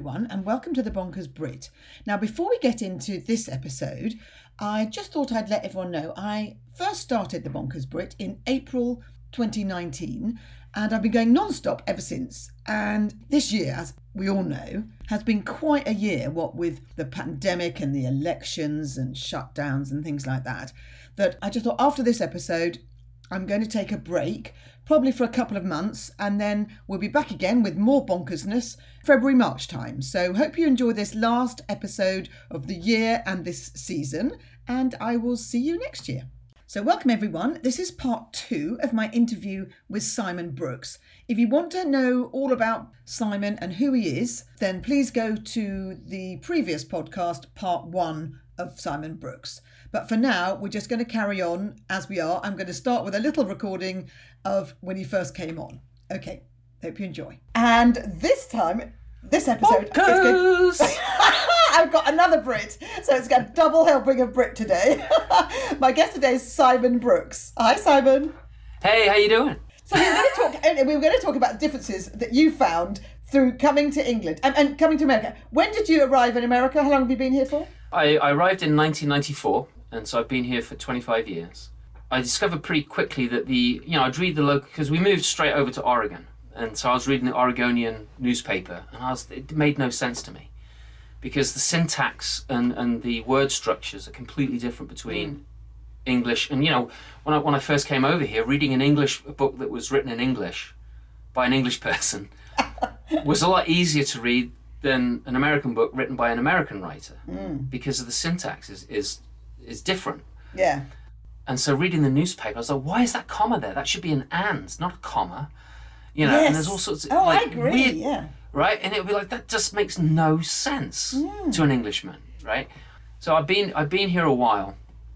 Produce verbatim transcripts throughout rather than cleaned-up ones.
everyone, and welcome to the Bonkers Brit. Now, before we get into this episode, I just thought I'd let everyone know I first started the Bonkers Brit in April twenty nineteen, and I've been going non-stop ever since. And this year, as we all know, has been quite a year, what with the pandemic and the elections and shutdowns and things like that, that I just thought after this episode, I'm going to take a break, probably for a couple of months, and then we'll be back again with more bonkersness February, March time. So hope you enjoy this last episode of the year and this season, and I will see you next year. So welcome everyone. This is part two of my interview with Simon Brooks. If you want to know all about Simon and who he is, then please go to the previous podcast, part one of Simon Brooks. But for now, we're just going to carry on as we are. I'm going to start with a little recording of when he first came on. Okay, hope you enjoy. And this time, this episode... Bonkers! Going... I've got another Brit, so it's got a double helping of Brit today. My guest today is Simon Brooks. Hi, Simon. Hey, how you doing? So we were going to talk, we were going to talk about the differences that you found through coming to England and, and coming to America. When did you arrive in America? How long have you been here for? I, I arrived in nineteen ninety-four, and so I've been here for twenty-five years. I discovered pretty quickly that the, you know, I'd read the local, because we moved straight over to Oregon, and so I was reading the Oregonian newspaper, and I was, it made no sense to me, because the syntax and, and the word structures are completely different between mm. English, and you know, when I, when I first came over here, reading an English a book that was written in English by an English person was a lot easier to read than an American book written by an American writer, mm. because of the syntax is, is is different. Yeah. And so reading the newspaper, I was like, why is that comma there? That should be an and, not a comma. You know, yes. and there's all sorts of oh, like, I agree, weird, yeah. Right? And it would be like, that just makes no sense mm. to an Englishman, right? So I've been I've been here a while,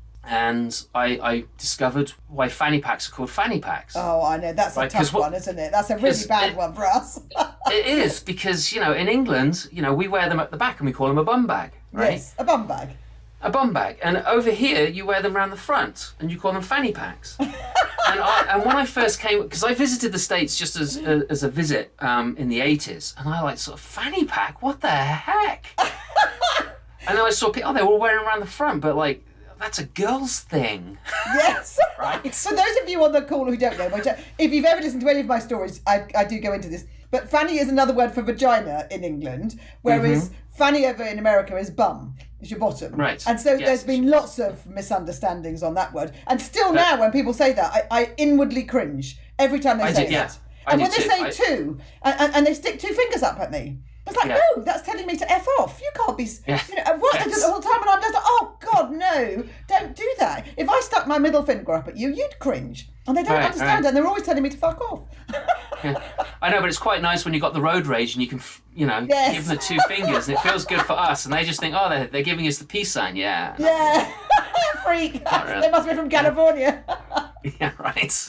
and I, I discovered why fanny packs are called fanny packs. Oh, I know. That's right? a tough what, one, isn't it? That's a really bad it, one for us. It is, because, you know, in England, you know, we wear them at the back and we call them a bum bag, right? Yes, a bum bag. A bum bag. And over here, you wear them around the front and you call them fanny packs. and, I, and when I first came, because I visited the States just as a, as a visit um, in the eighties, and I like, sort of, fanny pack? What the heck? And then I saw people, oh, they were all wearing them around the front, but like, that's a girl's thing. Yes. Right. For those of you on the call who don't know, which, if you've ever listened to any of my stories, I, I do go into this. But fanny is another word for vagina in England, whereas mm-hmm. fanny over in America is bum, is your bottom. Right. And so yes. there's been lots of misunderstandings on that word. And still but, now, when people say that, I, I inwardly cringe every time they I say did, yeah. that. I and when too. they say I... two, and, and, and they stick two fingers up at me, it's like, yeah. no, that's telling me to F off. You can't be, yeah. you know, and what yes. I do the whole time, and I'm just like, oh, God, no, don't do that. If I stuck my middle finger up at you, you'd cringe. And they don't right, understand, right. and they're always telling me to fuck off. Yeah. I know, but it's quite nice when you've got the road rage and you can, you know, yes. give them the two fingers, and it feels good for us, and they just think, oh, they're, they're giving us the peace sign, yeah. Yeah, freak. Really. They must be from California. Yeah, right.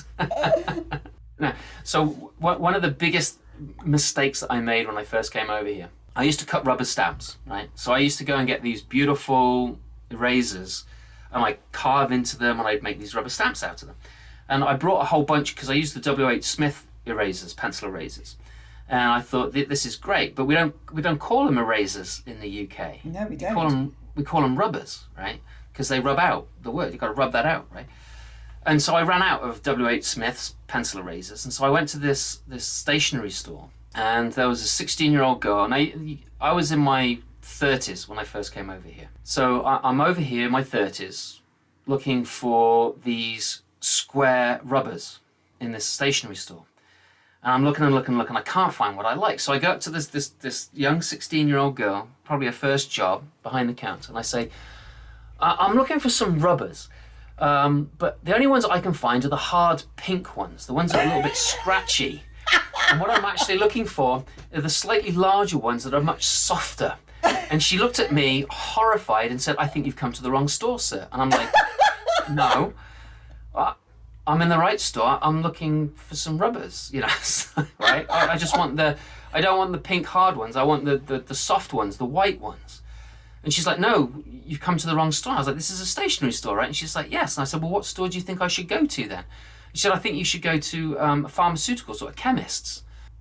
No. So w- one of the biggest mistakes that I made when I first came over here, I used to cut rubber stamps, right? So I used to go and get these beautiful erasers, and I'd carve into them, and I'd make these rubber stamps out of them. And I brought a whole bunch, because I used the W H Smith erasers, pencil erasers. And I thought, this is great, but we don't we don't call them erasers in the U K. No, we don't. We call them, we call them rubbers, right? Because they rub out the word. You've got to rub that out, right? And so I ran out of W H Smith's pencil erasers, and so I went to this this stationery store, and there was a sixteen-year-old girl, and I, I was in my thirties when I first came over here. So I, I'm over here in my thirties looking for these square rubbers in this stationery store. And I'm looking and looking and looking, I can't find what I like. So I go up to this this this young sixteen-year-old girl, probably her first job, behind the counter, and I say, I'm looking for some rubbers, um, but the only ones I can find are the hard pink ones, the ones that are a little bit scratchy. And what I'm actually looking for are the slightly larger ones that are much softer. And she looked at me horrified and said, I think you've come to the wrong store, sir. And I'm like, no. Uh, I'm in the right store. I'm looking for some rubbers, you know, right? I, I just want the, I don't want the pink hard ones. I want the, the, the soft ones, the white ones. And she's like, no, you've come to the wrong store. I was like, this is a stationery store, right? And she's like, yes. And I said, well, what store do you think I should go to then? She said, I think you should go to um, pharmaceuticals or chemists.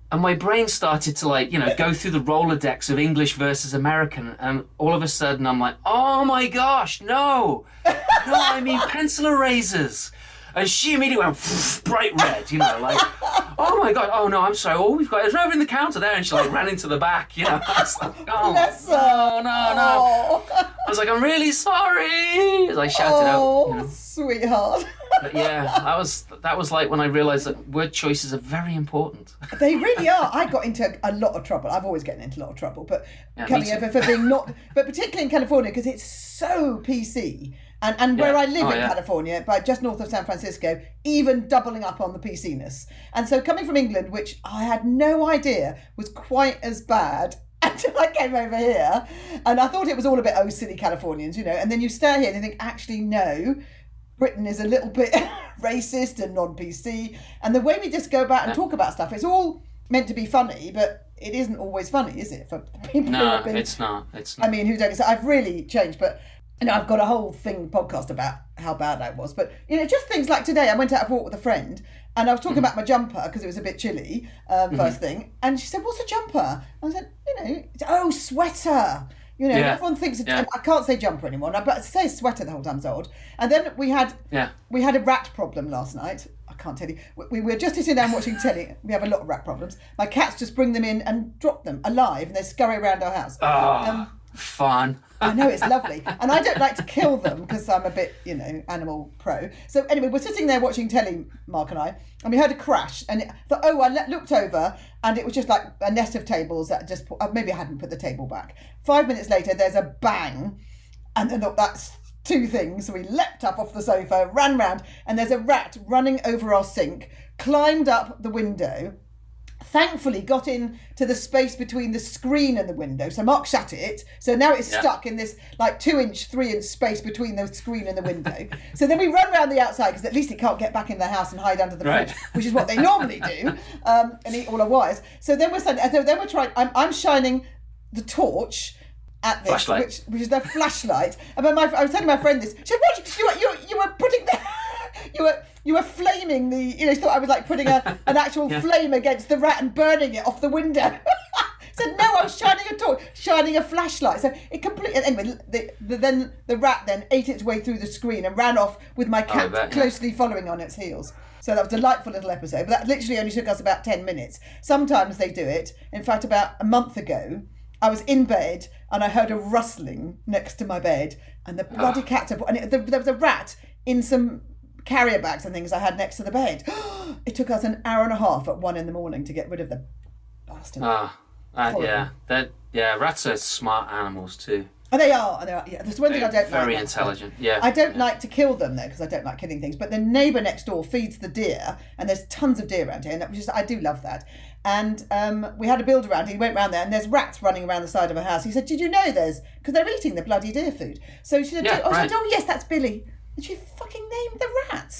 And my brain started to like, you know, go through the Rolodex of English versus American. And all of a sudden I'm like, oh my gosh, no. No, I mean pencil erasers. And she immediately went bright red, you know, like, oh my God, oh no, I'm sorry, all we've got is over in the counter there. And she like ran into the back, you know. I was like, oh, no, no, no. Oh. I was like, I'm really sorry. As I shouted oh, out. You know. Sweetheart. But yeah, that was that was like when I realised that word choices are very important. They really are. I got into a lot of trouble. I've always gotten into a lot of trouble, but Yeah, me coming too. over for being not, but particularly in California because it's so P C. And and where Yeah. I live Oh, in yeah. California, by just north of San Francisco, even doubling up on the P C-ness. And so coming from England, which I had no idea was quite as bad until I came over here, and I thought it was all a bit, oh, silly Californians, you know. And then you stay here and you think, actually, no, Britain is a little bit racist and non-P C. And the way we just go about and Yeah. talk about stuff, it's all meant to be funny, but it isn't always funny, is it? For people who No, have been, it's not. It's not. I mean, who don't. So I've really changed, but you know, I've got a whole thing podcast about how bad I was. But you know, just things like today, I went out for a walk with a friend, and I was talking Mm-hmm. about my jumper because it was a bit chilly. Um, first thing, and she said, "What's a jumper?" I said, "You know, it's, oh, sweater." You know, Yeah. everyone thinks Yeah. I can't say jumper anymore, but I say sweater the whole time. It's odd. And then we had Yeah. we had a rat problem last night. I can't tell you. We, we were just sitting down watching telly. We have a lot of rat problems. My cats just bring them in and drop them alive, and they scurry around our house. Oh, Um, fun. I know, it's lovely. And I don't like to kill them because I'm a bit, you know, animal pro. So anyway, we're sitting there watching telly, Mark and I, and we heard a crash. And it, thought, oh, I le- looked over and it was just like a nest of tables that just, put, uh, maybe I hadn't put the table back. Five minutes later, there's a bang. And then thought, that's two things. So we leapt up off the sofa, ran round, and there's a rat running over our sink, climbed up the window, thankfully got in to the space between the screen and the window. So Mark shut it. So now it's Yeah. stuck in this like two inch, three inch space between the screen and the window. So then we run around the outside because at least it can't get back in the house and hide under the Right. fridge, which is what they normally do, um, and eat all our wires. So then we're saying, so then we're trying, I'm, I'm shining the torch at this, Flashlight. which which is their flashlight. And my, I was telling my friend this. She said, "What? You were you, were- you were putting the you were you were flaming the you know thought I was like putting a an actual Yeah. flame against the rat and burning it off the window." Said no, I was shining a torch, shining a flashlight. So it completely anyway. The, the, then the rat then ate its way through the screen and ran off with my cat bet, yeah. closely following on its heels. So that was a delightful little episode. But that literally only took us about ten minutes. Sometimes they do it. In fact, about a month ago, I was in bed and I heard a rustling next to my bed, and the bloody cats are, and it, there, there was a rat in some carrier bags and things I had next to the bed. It took us an hour and a half at one in the morning to get rid of the bastard. Ah, uh, Horrible. yeah. That yeah. Rats are smart animals too. And they are, and they are. Yeah, there's one thing I don't Very like. intelligent. Yeah. I don't yeah. like to kill them though, because I don't like killing things. But the neighbour next door feeds the deer, and there's tons of deer around here, and that was just I do love that. And um, we had a builder around. He went round there, and there's rats running around the side of a house. He said, "Did you know there's?" Because they're eating the bloody deer food. So she said, Yeah, "Oh, she right. said, oh yes, that's Billy." And she fucking named the rats.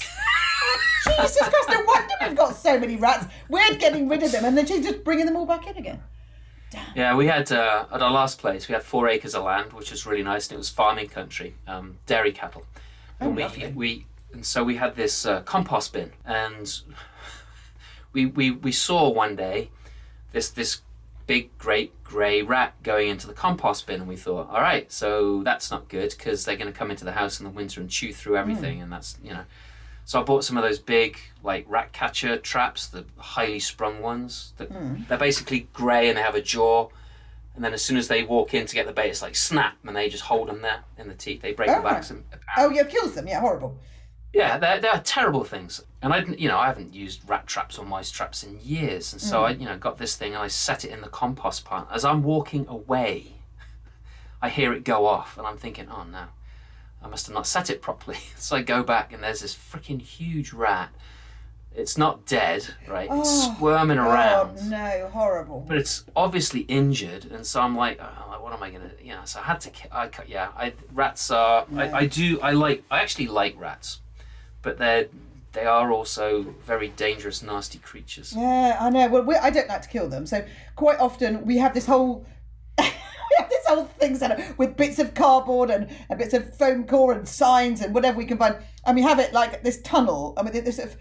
Jesus Christ! No wonder we've got so many rats. We're getting rid of them, and then she's just bringing them all back in again. Yeah, we had uh, at our last place we had four acres of land, which was really nice, and it was farming country, um, dairy cattle. Oh, and we, lovely. we and so we had this uh, compost bin, and we, we we saw one day this this big great grey rat going into the compost bin, and we thought, all right, so that's not good because they're going to come into the house in the winter and chew through everything, and that's you know. So I bought some of those big like rat catcher traps, the highly sprung ones. That they're basically grey and they have a jaw. And then as soon as they walk in to get the bait, it's like snap, and they just hold them there in the teeth. They break Oh, the backs. And, Oh, yeah, kills them. Yeah, horrible. yeah, they're, they're terrible things. And I, didn't- you know, I haven't used rat traps or mice traps in years. And so I, you know, got this thing and I set it in the compost pile. As I'm walking away, I hear it go off, and I'm thinking, oh no, I must have not set it properly. So I go back, and there's this freaking huge rat. It's not dead, right? It's Oh, squirming around. Oh no, horrible. But it's obviously injured, and so I'm like, oh, what am I gonna? You know, so I had to. ki- I cut. Yeah, I rats are. I, I do. I like. I actually like rats, but they're they are also very dangerous, nasty creatures. Yeah, I know. Well, we, I don't like to kill them, so quite often we have this whole we have this whole thing set up with bits of cardboard and, and bits of foam core and signs and whatever we can find, and we have it like this tunnel. I mean, this sort of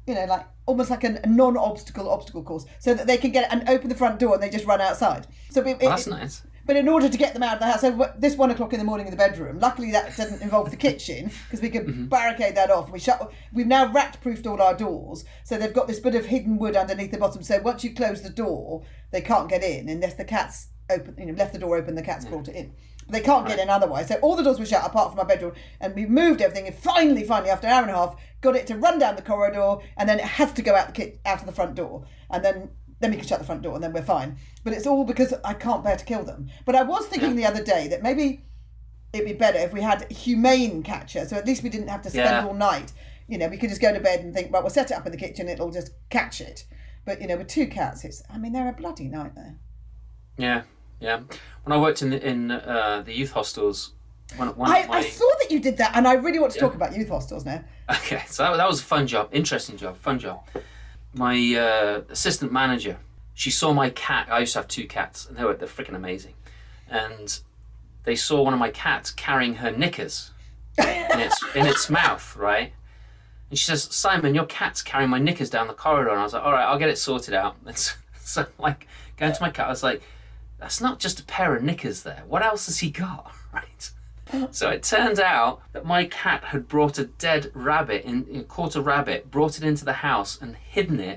you know, like almost like a, a non-obstacle obstacle course, so that they can get and open the front door and they just run outside. So it, Well, that's it, nice. But in order to get them out of the house, so this one o'clock in the morning in the bedroom, luckily that didn't involve the kitchen because we could mm-hmm. barricade that off. We shut. We've now rat-proofed all our doors, so they've got this bit of hidden wood underneath the bottom. So once you close the door, they can't get in unless the cat's open. You know, left the door open, the cat's yeah. brought it in. But they can't right. get in otherwise. So all the doors were shut apart from our bedroom, and we moved everything. And finally, finally, after an hour and a half, got it to run down the corridor, and then it has to go out the kit out of the front door, and then. Then we can shut the front door and then we're fine. But it's all because I can't bear to kill them. But I was thinking yeah. the other day that maybe it'd be better if we had a humane catcher. So at least we didn't have to spend yeah. all night. You know, we could just go to bed and think, well, we'll set it up in the kitchen. It'll just catch it. But, you know, with two cats, it's, I mean, they're a bloody nightmare. Yeah, yeah. When I worked in in uh, the youth hostels, one, one I, my... I saw that you did that. And I really want to yeah. talk about youth hostels now. Okay, so that, that was a fun job. Interesting job. Fun job. My uh, assistant manager, she saw my cat. I used to have two cats, and they were they're freaking amazing. And they saw one of my cats carrying her knickers in its in its mouth, right? And she says, "Simon, your cat's carrying my knickers down the corridor." And I was like, "All right, I'll get it sorted out." And so, so like going to my cat, I was like, "That's not just a pair of knickers there. What else has he got?" Right? So it turned out that my cat had brought a dead rabbit, in, caught a rabbit, brought it into the house and hidden it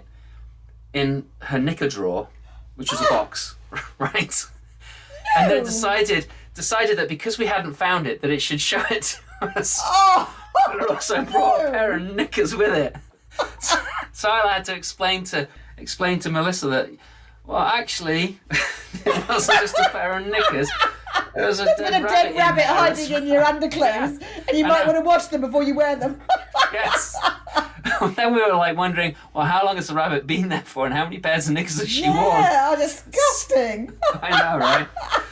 in her knicker drawer, which was a box, right? No. And then decided decided that because we hadn't found it, that it should show it to us. Oh, but it also brought no. a pair of knickers with it. So, so I had to explain to explain to Melissa that, well, actually, it wasn't just a pair of knickers. There was a dead, a rabbit, dead rabbit in hiding in your underclothes, yeah. and you and might uh, want to watch them before you wear them. Yes. Then we were like wondering, well, how long has the rabbit been there for, and how many pairs of knickers has she yeah, worn? Yeah, oh, disgusting. I know, right?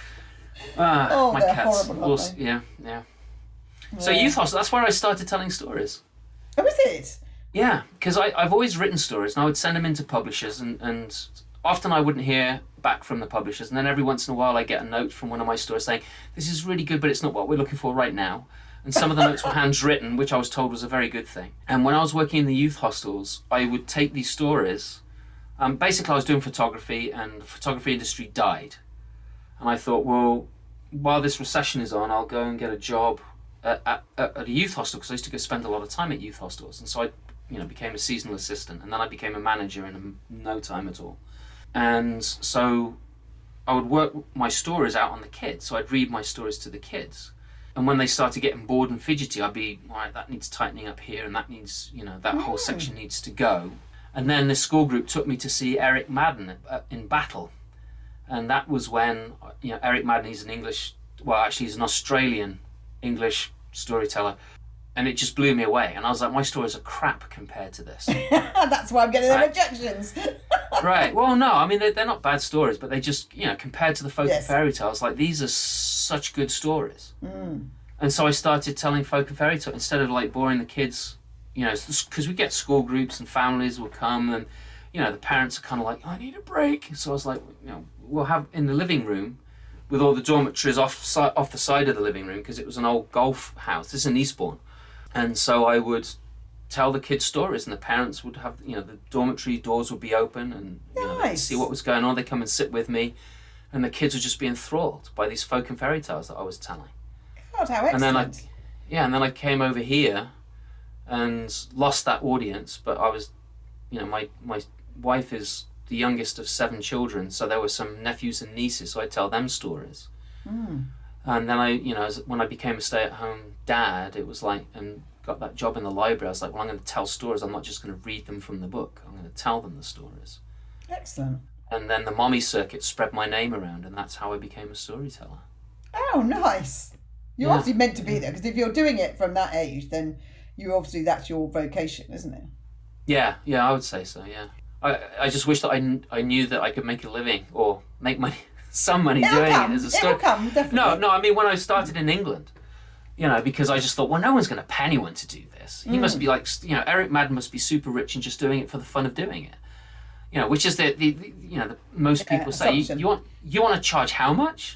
Uh, oh, my they're cats. horrible, Also, yeah, yeah, yeah. So youth hostel, that's where I started telling stories. Oh, is it? Yeah, because I've always written stories, and I would send them into publishers, and, and often I wouldn't hear back from the publishers, and then every once in a while I get a note from one of my stories saying, this is really good, but it's not what we're looking for right now. And some of the notes were handwritten, which I was told was a very good thing. And when I was working in the youth hostels, I would take these stories. Um, basically, I was doing photography, and the photography industry died. And I thought, well, while this recession is on, I'll go and get a job at, at, at a youth hostel, because I used to go spend a lot of time at youth hostels. And so I you know, became a seasonal assistant, and then I became a manager in no time at all. And so I would work my stories out on the kids. So I'd read my stories to the kids. And when they started getting bored and fidgety, I'd be, all right, that needs tightening up here, and that needs, you know, that mm. whole section needs to go. And then the school group took me to see Eric Madden in Battle. And that was when, you know, Eric Madden, he's an English, well, actually he's an Australian English storyteller. And it just blew me away. And I was like, my stories are crap compared to this. That's why I'm getting the right. rejections. Right. Well, no, I mean, they're, they're not bad stories, but they just, you know, compared to the folk yes. and fairy tales, like, these are such good stories. Mm. And so I started telling folk and fairy tales instead of, like, boring the kids, you know, because we get school groups and families will come, and, you know, the parents are kind of like, oh, I need a break. So I was like, you know, we'll have in the living room, with all the dormitories off, si- off the side of the living room, because it was an old golf house. This is in Eastbourne. And so I would tell the kids stories, and the parents would have, you know, the dormitory doors would be open, and you know, they'd see what was going on. They'd come and sit with me, and the kids would just be enthralled by these folk and fairy tales that I was telling. God, how excellent. And then I, yeah, and then I came over here and lost that audience, but I was, you know, my, my wife is the youngest of seven children, so there were some nephews and nieces, so I'd tell them stories. Mm. And then I, you know, as, when I became a stay-at-home dad, it was like, and got that job in the library, I was like, well, I'm going to tell stories. I'm not just going to read them from the book. I'm going to tell them the stories. Excellent. And then the mommy circuit spread my name around, and that's how I became a storyteller. Oh, nice. You're yeah. obviously meant to be there, because if you're doing it from that age, then you obviously, that's your vocation, isn't it? Yeah, yeah, I would say so, yeah. I, I just wish that I, kn- I knew that I could make a living, or make money. Some money It'll doing come. it as a story. It'll come, definitely. No, no, I mean, when I started in England, you know, because I just thought, well, no one's going to pay anyone to do this. He mm. must be like, you know, Eric Madden must be super rich and just doing it for the fun of doing it. You know, which is the, the, the you know, the, most people yeah, say, you, you want you want to charge how much?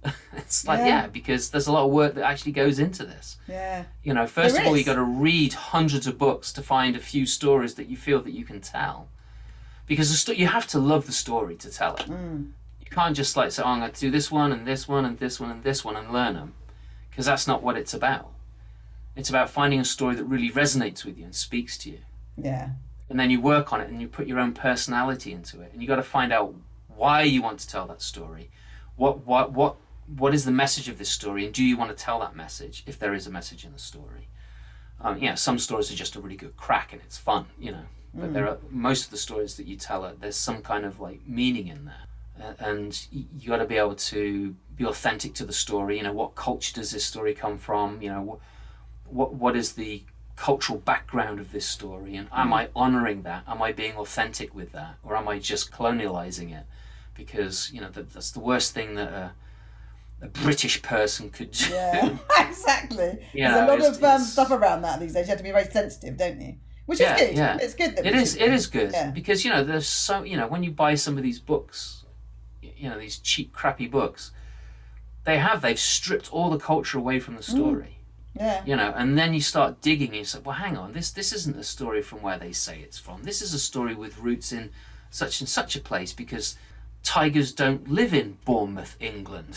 It's like, Yeah. yeah. because there's a lot of work that actually goes into this. Yeah. You know, first There of all, is. you got to read hundreds of books to find a few stories that you feel that you can tell. Because the sto- you have to love the story to tell it. Mm. You can't just like say, oh, I'm going to do this one and this one and this one and this one and learn them. Because that's not what it's about. It's about finding a story that really resonates with you and speaks to you. Yeah. And then you work on it and you put your own personality into it. And you got to find out why you want to tell that story. What, what, what, what is the message of this story? And do you want to tell that message if there is a message in the story? Um, you know, some stories are just a really good crack and it's fun, you know. But Mm. there are most of the stories that you tell are, there's some kind of like meaning in there. Uh, and you, you got to be able to be authentic to the story. You know, what culture does this story come from? You know, what what, what is the cultural background of this story, and am Mm. I honouring that? Am I being authentic with that, or am I just colonialising it? Because you know that, that's the worst thing that a, a British person could do. Yeah, exactly. You There's know, a lot it's- of um, it's- stuff around that these days. You have to be very sensitive, don't you? Which Yeah, is good. yeah. It's good that It we is. should It be. is good Yeah. because you know there's so you know when you buy some of these books, y- you know these cheap, crappy books, they have they've stripped all the culture away from the story. Yeah. You know, and then you start digging and you say, well, hang on, this this isn't a story from where they say it's from. This is a story with roots in such and such a place because tigers don't live in Bournemouth, England.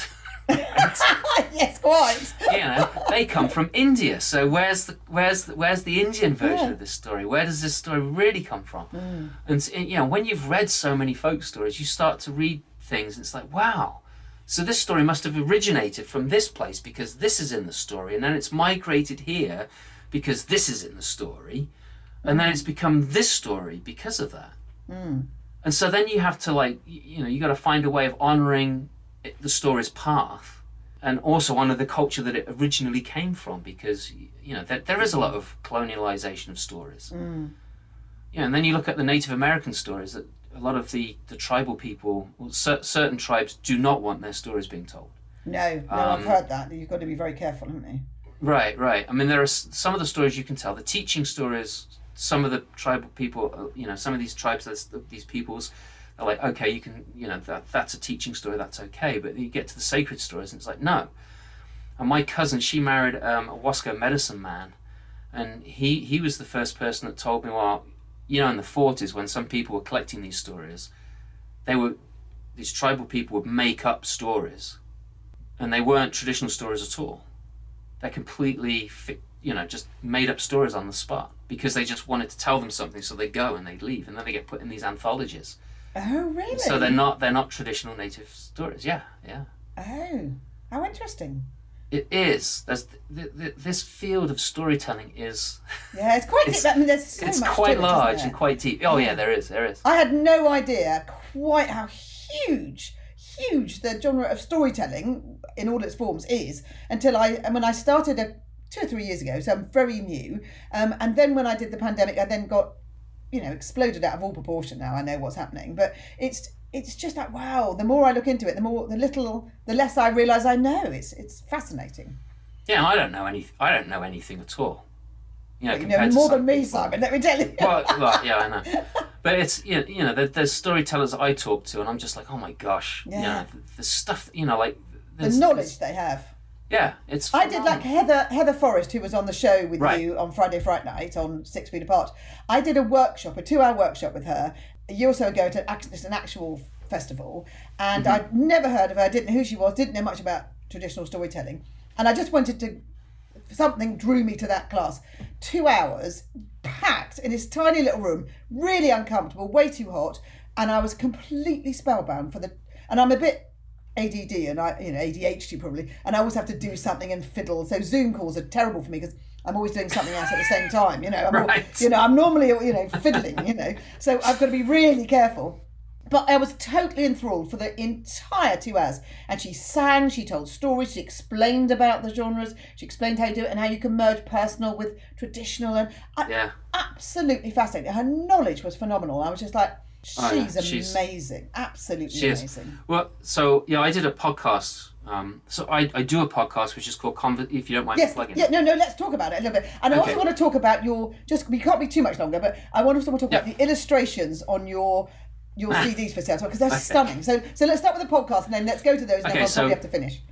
Yes, quite. You know, they come from India. So where's the where's the, where's the Indian version Yeah. of this story? Where does this story really come from? Mm. And s- you know, when you've read so many folk stories, you start to read things. And it's like, wow. So this story must have originated from this place because this is in the story, and then it's migrated here because this is in the story, and then it's become this story because of that. Mm. And so then you have to like, y- you know, you got to find a way of honouring it- the story's path, and also honour the culture that it originally came from, because y- you know there, there is a lot of colonialisation of stories. Mm. You know, and then you look at the Native American stories that a lot of the, the tribal people, well, cer- certain tribes do not want their stories being told. No, no, Um, I've heard that. You've got to be very careful, haven't you? Right, right. I mean, there are s- some of the stories you can tell. The teaching stories, some of the tribal people, uh, you know, some of these tribes, that's- these peoples, are like, okay, you can, you know, that that's a teaching story, that's okay. But you get to the sacred stories, and it's like, no. And my cousin, she married um, a Wasco medicine man, and he he was the first person that told me, well, you know, in the forties when some people were collecting these stories, they were these tribal people would make up stories, and they weren't traditional stories at all. They're completely, fi- you know, just made up stories on the spot because they just wanted to tell them something, so they go and they leave, and then they get put in these anthologies. Oh, really? So they're not they're not traditional native stories. Yeah, yeah. Oh, how interesting. It is. There's th- th- this field of storytelling is Yeah, it's quite It's- deep. I mean, there's so it's much quite to it, large isn't and there? quite deep. Oh yeah, Yeah. there is, there is. I had no idea quite how huge, huge the genre of storytelling in all its forms is until I, and when I started a, two or three years ago, so I'm very new. Um, and then when I did the pandemic, I then got, you know, exploded out of all proportion. Now I know what's happening, but it's it's just like wow. The more I look into it, the more the little, the less I realise I know. It's it's fascinating. Yeah, I don't know any. I don't know anything at all. You know, You know compared to more some than me, people. Simon. Let me tell you. Well, well, yeah, I know. But it's you know, you know there, there's storytellers that I talk to, and I'm just like, oh my gosh, Yeah. you know, the, the stuff, you know, like the there's- knowledge they have. Yeah, it's. I did like Heather Heather Forrest, who was on the show with Right. you on Friday Fright Night on Six Feet Apart. I did a workshop, a two-hour workshop with her a year or so ago at an act- it's an actual festival, and Mm-hmm. I'd never heard of her, didn't know who she was, didn't know much about traditional storytelling, and I just wanted to. Something drew me to that class. Two hours, packed in this tiny little room, really uncomfortable, way too hot, and I was completely spellbound for the. And I'm a bit A D D and I, you know, A D H D probably, and I always have to do something and fiddle. So Zoom calls are terrible for me because I'm always doing something else at the same time. You know, I'm, al- Right. you know, I'm normally, you know, fiddling. You know, so I've got to be really careful. But I was totally enthralled for the entire two hours. And she sang, she told stories, she explained about the genres, she explained how you do it and how you can merge personal with traditional. And I, Yeah. absolutely fascinating. Her knowledge was phenomenal. I was just like, she's, Oh, yeah, she's- amazing. Absolutely She is. amazing. Well, so yeah, I did a podcast. Um, so I, I do a podcast which is called Conver- if you don't mind Yes, plugging. yeah, no, no, let's talk about it a little bit. And I Okay. also want to talk about your, just, we can't be too much longer, but I want to also talk about Yeah. the illustrations on your your Ah. C Ds for sale, because they're Okay. stunning. So so let's start with the podcast and then let's go to those and Okay, then we'll so- probably have to finish.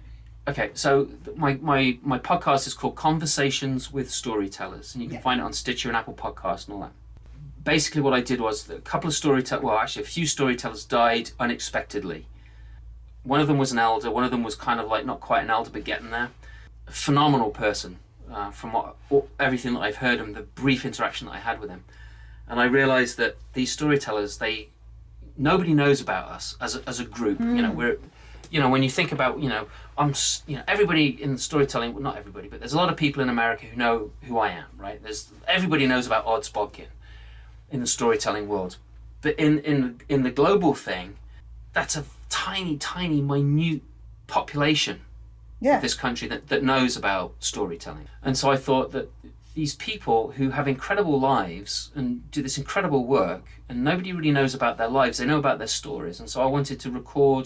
Okay, so my, my, my podcast is called Conversations with Storytellers, and you can yeah. find it on Stitcher and Apple Podcasts and all that. Basically what I did was a couple of storytellers, well actually a few storytellers died unexpectedly. One of them was an elder, one of them was kind of like not quite an elder but getting there. A phenomenal person uh, from what, everything that I've heard and the brief interaction that I had with him. And I realised that these storytellers, they nobody knows about us as a, as a group. Mm. You know, we're you know, when you think about, you know, I'm, you know, everybody in storytelling, well, not everybody, but there's a lot of people in America who know who I am, right? There's everybody knows about Odds Bodkin in the storytelling world, but in in in the global thing, that's a tiny, tiny, minute population yeah. of this country that that knows about storytelling. And so I thought that these people who have incredible lives and do this incredible work, and nobody really knows about their lives, they know about their stories. And so I wanted to record.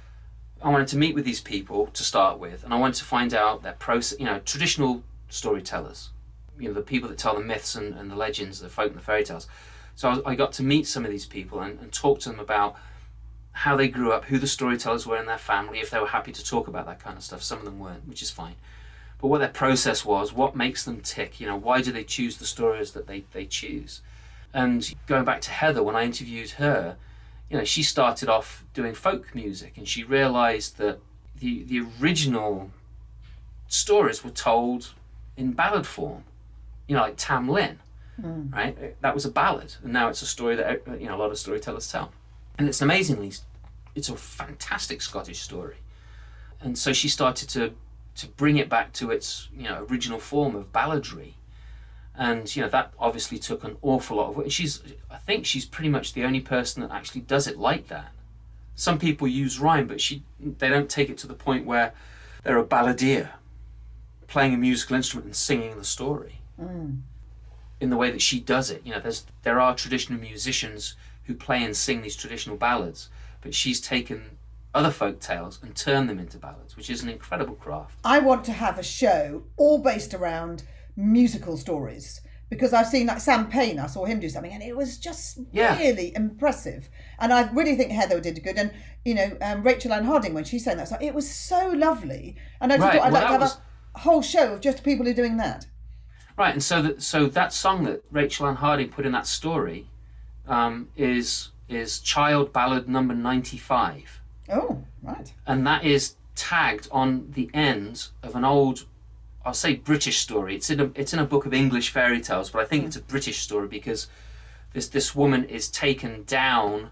I wanted to meet with these people to start with, and I wanted to find out their process, you know, traditional storytellers, you know, the people that tell the myths and, and the legends, the folk and the fairy tales. So I, was, I got to meet some of these people and, and talk to them about how they grew up, who the storytellers were in their family, if they were happy to talk about that kind of stuff. Some of them weren't, which is fine. But what their process was, what makes them tick, you know, why do they choose the stories that they, they choose? And going back to Heather, when I interviewed her, you know, she started off doing folk music, and she realised that the the original stories were told in ballad form, you know, like Tam Lin, mm. right? That was a ballad, and now it's a story that, you know, a lot of storytellers tell. And it's amazingly, it's a fantastic Scottish story. And so she started to to bring it back to its, you know, original form of balladry. And, you know, that obviously took an awful lot of work. She's, I think she's pretty much the only person that actually does it like that. Some people use rhyme, but she, they don't take it to the point where they're a balladeer, playing a musical instrument and singing the story mm. in the way that she does it. You know, there's there are traditional musicians who play and sing these traditional ballads, but she's taken other folk tales and turned them into ballads, which is an incredible craft. I want to have a show all based around musical stories, because I've seen like Sam Payne, I saw him do something and it was just yeah. really impressive, and I really think Heather did good, and you know um, Rachel Ann Harding, when she sang that song, it was so lovely, and I just right. thought I'd well, like to have was... a whole show of just people who are doing that. Right, and so that so that song that Rachel Ann Harding put in that story um, is is Child Ballad number ninety-five. Oh, right. And that is tagged on the end of an old, I'll say British story. It's in a it's in a book of English fairy tales, but I think mm. it's a British story because this this woman is taken down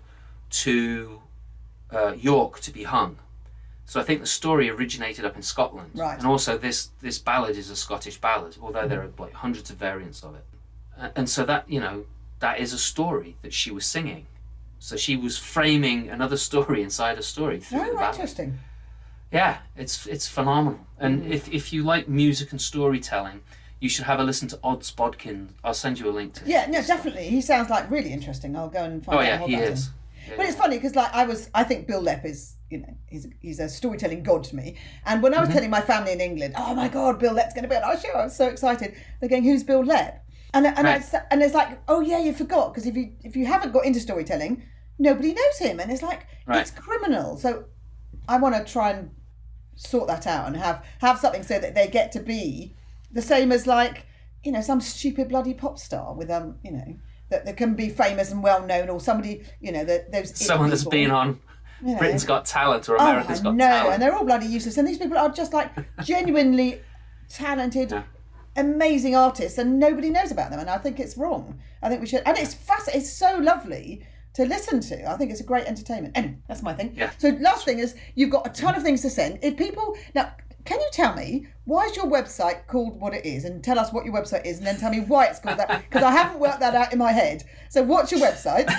to uh, York to be hung. So I think the story originated up in Scotland, right. and also this this ballad is a Scottish ballad, although there are like hundreds of variants of it. And so that, you know, that is a story that she was singing. So she was framing another story inside a story through oh, the ballad. Interesting. Yeah, it's it's phenomenal. And mm. if, if you like music and storytelling, you should have a listen to Odds Bodkin. I'll send you a link to Yeah, no, definitely. He sounds like really interesting. I'll go and find oh, out yeah, more he about is. him. Yeah, but yeah. it's funny because, like, I was, I think Bill Lepp is, you know, he's he's a storytelling god to me. And when I was mm-hmm. telling my family in England, oh my God, Bill Lepp's going to be on our show, I was so excited. They're going, who's Bill Lepp? And and right. I, and it's like, oh yeah, you forgot, because if you if you haven't got into storytelling, nobody knows him, and it's like right. it's criminal. So I want to try and sort that out and have have something so that they get to be the same as, like, you know, some stupid bloody pop star with um you know that, that can be famous and well known, or somebody, you know, that those someone that's been on you know. Britain's Got Talent or America's oh, Got no, Talent. And they're all bloody useless, and these people are just like genuinely talented yeah. amazing artists, and nobody knows about them, and I think it's wrong. I think we should, and it's fascinating, it's so lovely to listen to. I think it's a great entertainment. Anyway, that's my thing. Yeah. So last thing is, you've got a ton of things to send. If people now, can you tell me why is your website called what it is, and tell us what your website is, and then tell me why it's called that, because I haven't worked that out in my head. So what's your website?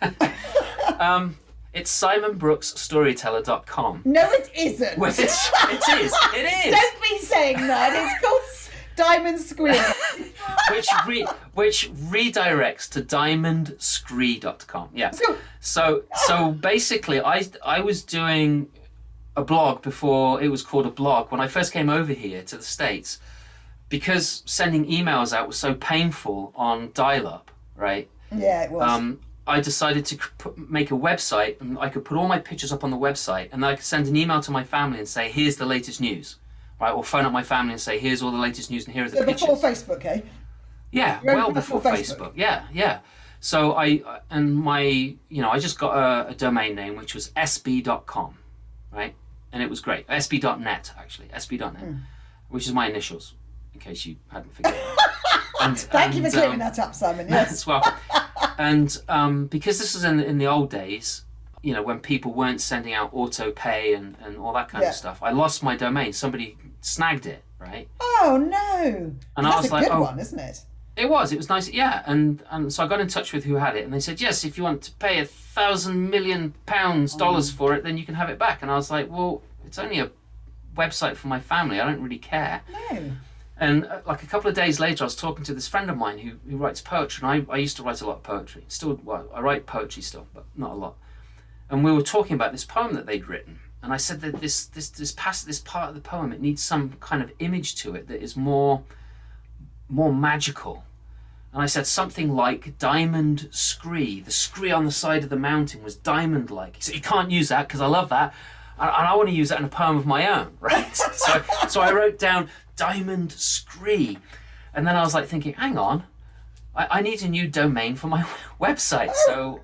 um, it's simon brooks storyteller dot com. No, it isn't. Well, it's, it is. It is. Don't be saying that. It's called Diamond Scree. which re, which redirects to diamond scree dot com. Yeah. So so basically I I was doing a blog before it was called a blog when I first came over here to the States, because sending emails out was so painful on dial-up, right? Yeah, it was. Um, I decided to put, make a website, and I could put all my pictures up on the website, and I could send an email to my family and say, here's the latest news, right? Or phone up my family and say, here's all the latest news and here are the So pictures. before Facebook, eh? Yeah, Your own well before personal Facebook. Facebook. Yeah, yeah. So I, and my, you know, I just got a, a domain name, which was s b dot com, right? And it was great. s b dot net, actually, s b dot net, mm. which is my initials, in case you hadn't figured it out. And, Thank and, you for clearing um, that up, Simon. Yes. well, and um, because this was in, in the old days, you know, when people weren't sending out auto pay and, and all that kind Yeah. of stuff, I lost my domain. Somebody snagged it, right? Oh no! And That's I was a like, good oh, one, isn't it? it was. It was nice. Yeah. And, and so I got in touch with who had it, and they said, yes, if you want to pay a thousand million pounds, dollars for it, then you can have it back. And I was like, well, it's only a website for my family. I don't really care. No. And uh, like a couple of days later, I was talking to this friend of mine who, who writes poetry, and I, I used to write a lot of poetry. Still, well, I write poetry still, but not a lot. And we were talking about this poem that they'd written, and I said that this this this past this part of the poem, it needs some kind of image to it that is more more magical. And I said something like diamond scree. The scree on the side of the mountain was diamond-like. He said, you can't use that because I love that, and, and I want to use that in a poem of my own, right? so so I wrote down diamond scree, and then I was like thinking, hang on, I, I need a new domain for my website, so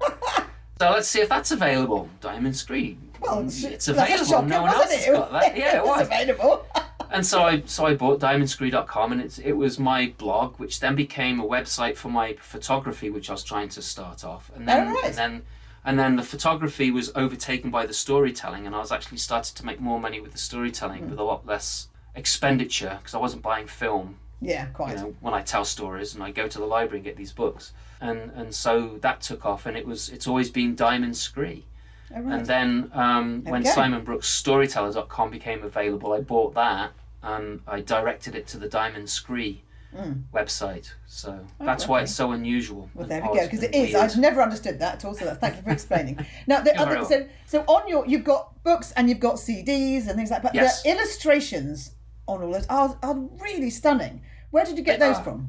so let's see if that's available. Diamond scree. Well, it's available. Shocking, no one else it? has got that. Yeah, it was. It's available. And so I so I bought diamond scree dot com, and it's it was my blog, which then became a website for my photography, which I was trying to start off, and then Oh, right. and then and then the photography was overtaken by the storytelling, and I was actually started to make more money with the storytelling Mm. with a lot less expenditure because I wasn't buying film. Yeah, quite. You know, when I tell stories and I go to the library and get these books, and and so that took off, and it was it's always been diamond scree. Oh, right. And then um, There when we go. Simon Brooks Storyteller dot com became available, I bought that and I directed it to the Diamond Scree Mm. website. So Oh, that's why okay. it's so unusual. Well, and there we odd go, because it and is. weird. I've never understood that at all. So that's, thank you for explaining. Now, the You're very other, so so on your, you've got books and you've got C Ds and things like that. But Yes. the illustrations on all those are are really stunning. Where did you get They those are. from?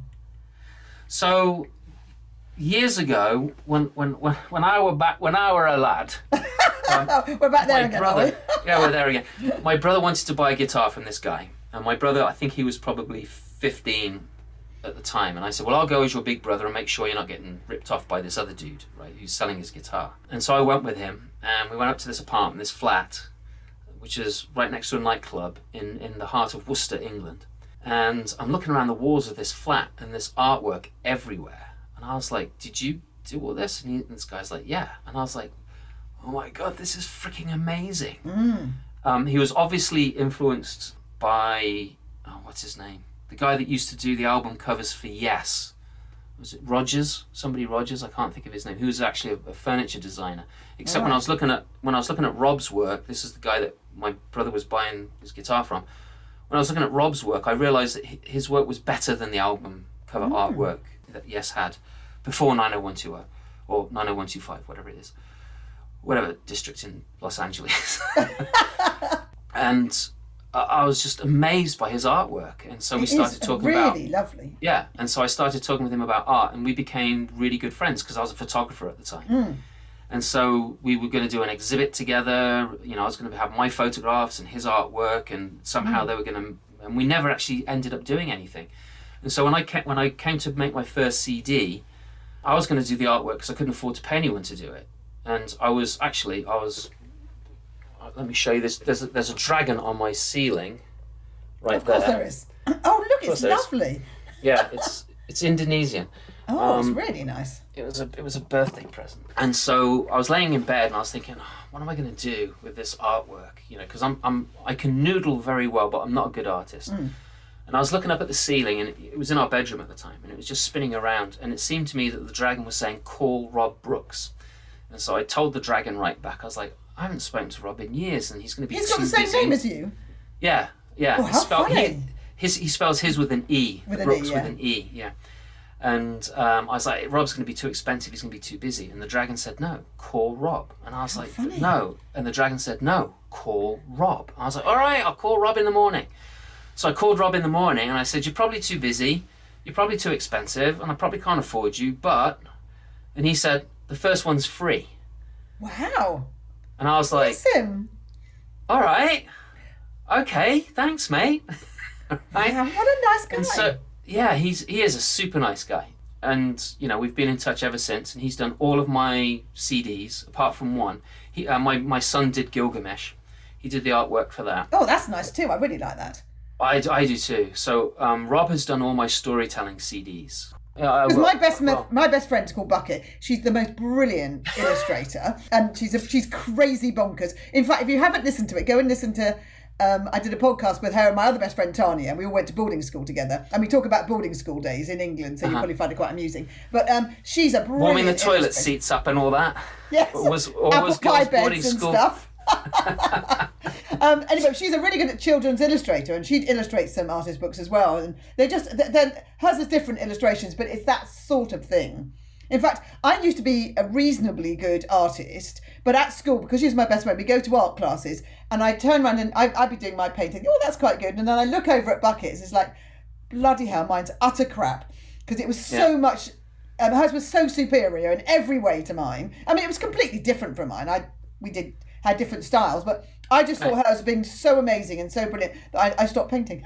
So years ago, when when when, when I were back when I were a lad, Oh, we're back there my again, are we? brother, yeah, we're there again. My brother wanted to buy a guitar from this guy, and my brother, I think he was probably fifteen at the time, and I said, well, I'll go as your big brother and make sure you're not getting ripped off by this other dude, right, who's selling his guitar. And so I went with him, and we went up to this apartment, this flat, which is right next to a nightclub in, in the heart of Worcester, England. And I'm looking around the walls of this flat, and this artwork everywhere. And I was like, did you do all this? And, he, and this guy's like, yeah. And I was like, oh my God, this is freaking amazing. Mm. Um, he was obviously influenced by, oh, what's his name? The guy that used to do the album covers for Yes. Was it Rogers? Somebody Rogers? I can't think of his name. He was actually a, a furniture designer. Except when I was looking at when I was looking at Rob's work, this is the guy that my brother was buying his guitar from. When I was looking at Rob's work, I realised that hi- his work was better than the album cover Mm. artwork that Yes had before nine oh one two oh or nine oh one two five, whatever it is. Whatever district in Los Angeles. And I I was just amazed by his artwork, and so we It started is talking really about lovely. yeah, and so I started talking with him about art, and we became really good friends because I was a photographer at the time. Mm. And so we were going to do an exhibit together. You know, I was going to have my photographs and his artwork, and somehow Mm. they were going to. And we never actually ended up doing anything. And so when I came, when I came to make my first C D, I was going to do the artwork because I couldn't afford to pay anyone to do it. And I was actually I was. Let me show you this. There's a, there's a dragon on my ceiling, right Of course there. there is. Oh, look, it's there is. lovely. Yeah, it's it's Indonesian. Oh, it's Um, really nice. It was a it was a birthday present, and so I was laying in bed and I was thinking, oh, what am I going to do with this artwork? You know, because I'm I'm I can noodle very well, but I'm not a good artist. Mm. And I was looking up at the ceiling, and it, it was in our bedroom at the time, and it was just spinning around, and it seemed to me that the dragon was saying, "Call Rob Brooks." And so I told the dragon right back. I was like, I haven't spoken to Rob in years, and he's going to be He's too got the same busy. name as you. Yeah, yeah. Oh, how Spell- he- funny. his he spells his with an E. With an Brooks E, yeah. with an E. Yeah. And um, I was like, Rob's going to be too expensive. He's going to be too busy. And the dragon said, no, call Rob. And I was How like, funny. no. And the dragon said, no, call Rob. I was like, all right, I'll call Rob in the morning. So I called Rob in the morning, and I said, you're probably too busy. You're probably too expensive, and I probably can't afford you. But, and he said, the first one's free. Wow. And I was like, Listen. all right, okay, thanks, mate. Right? Yeah, what a nice guy. And so, yeah, he's he is a super nice guy. And, you know, we've been in touch ever since, and he's done all of my C Ds, apart from one. He, uh, my, my son did Gilgamesh. He did the artwork for that. Oh, that's nice too. I really like that. I, I do too. So um, Rob has done all my storytelling C Ds. Because Uh, my best well, my best friend's called Bucket. She's the most brilliant illustrator, and she's a, she's crazy bonkers. In fact, if you haven't listened to it, go and listen to. Um, I did a podcast with her and my other best friend Tanya, and we all went to boarding school together. And we talk about boarding school days in England, so Uh-huh. you probably find it quite amusing. But um, she's a brilliant warming the toilet illustrator. seats up and all that. Yes, Was apple always pie girls' boarding beds and school. stuff. um, anyway, she's a really good at children's illustrator, and she illustrates some artist books as well. And they just then hers is different illustrations, but it's that sort of thing. In fact, I used to be a reasonably good artist, but at school, because she's my best friend, we go to art classes, and I turn around and I, I'd be doing my painting. Oh, that's quite good. And then I look over at Bucket's. It's like, bloody hell, mine's utter crap, because it was so Yeah. much. Um, hers was so superior in every way to mine. I mean, it was completely different from mine. I we did had different styles, but I just saw Right. hers being so amazing and so brilliant that I, I stopped painting.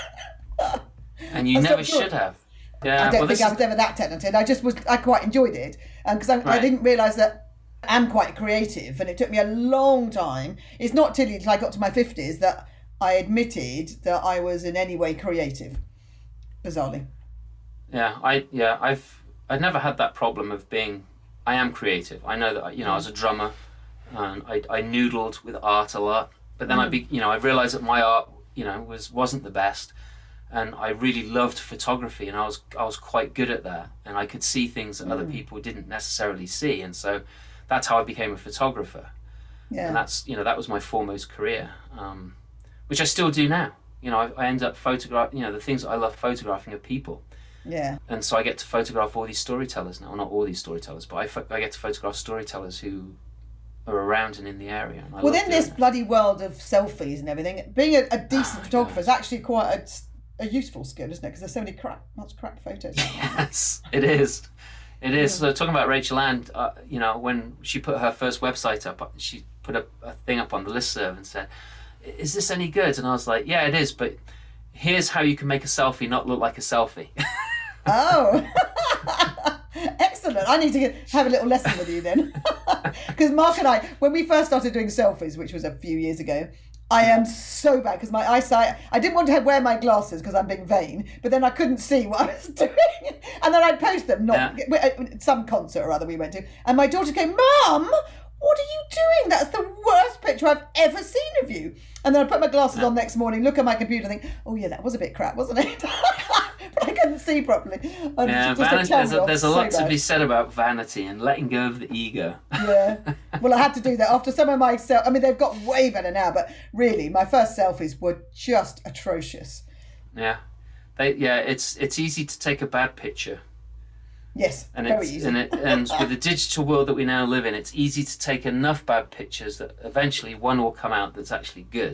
And you I never stopped should have. Yeah, I don't well, this think I is, was ever that talented. I just was. I quite enjoyed it, because I, I Right. didn't realise that I'm quite creative, and it took me a long time. It's not till I got to my fifties that I admitted that I was in any way creative. Bizarrely. yeah, I yeah, I've I've never had that problem of being. I am creative. I know that you know I was a drummer, and I I noodled with art a lot. But then I be you know I realised that my art you know was wasn't the best, and I really loved photography, and I was I was quite good at that, and I could see things that other people didn't necessarily see, and so that's how I became a photographer. Yeah. And that's you know that was my foremost career, um, which I still do now. You know, I, I end up photograph. You know, the things that I love photographing are people, Yeah. and so I get to photograph all these storytellers now. Well, not all these storytellers, but I, pho- I get to photograph storytellers who are around and in the area. And I Well, love in this doing it. bloody world of selfies and everything, being a, a decent Oh, photographer God. is actually quite a, a useful skill, isn't it? Because there's so many crap, much crap photos. Yes, it is. It is. So talking about Rachel Ann, uh, you know, when she put her first website up, she put a, a thing up on the listserv and said, "Is this any good?" And I was like, "Yeah, it is, but here's how you can make a selfie not look like a selfie." Oh, excellent. I need to get, have a little lesson with you then. Because Mark and I, when we first started doing selfies, which was a few years ago, I am so bad because my eyesight, I didn't want to have, wear my glasses because I'm being vain, but then I couldn't see what I was doing. And then I'd post them, not at some concert or other we went to. And my daughter came, "Mum, what are you doing? That's the worst picture I've ever seen of you." And then I put my glasses on next morning, look at my computer and think, "Oh yeah, that was a bit crap, wasn't it?" But I couldn't see properly. And Yeah, it just vanity, turned there's me a, off there's a so lot to bad. be said about vanity and letting go of the ego. Yeah. Well, I had to do that after some of my self. I mean, they've got way better now, but really, my first selfies were just atrocious. Yeah, they yeah, it's it's easy to take a bad picture, Yes, and very it's easy. and it and with the digital world that we now live in, it's easy to take enough bad pictures that eventually one will come out that's actually good.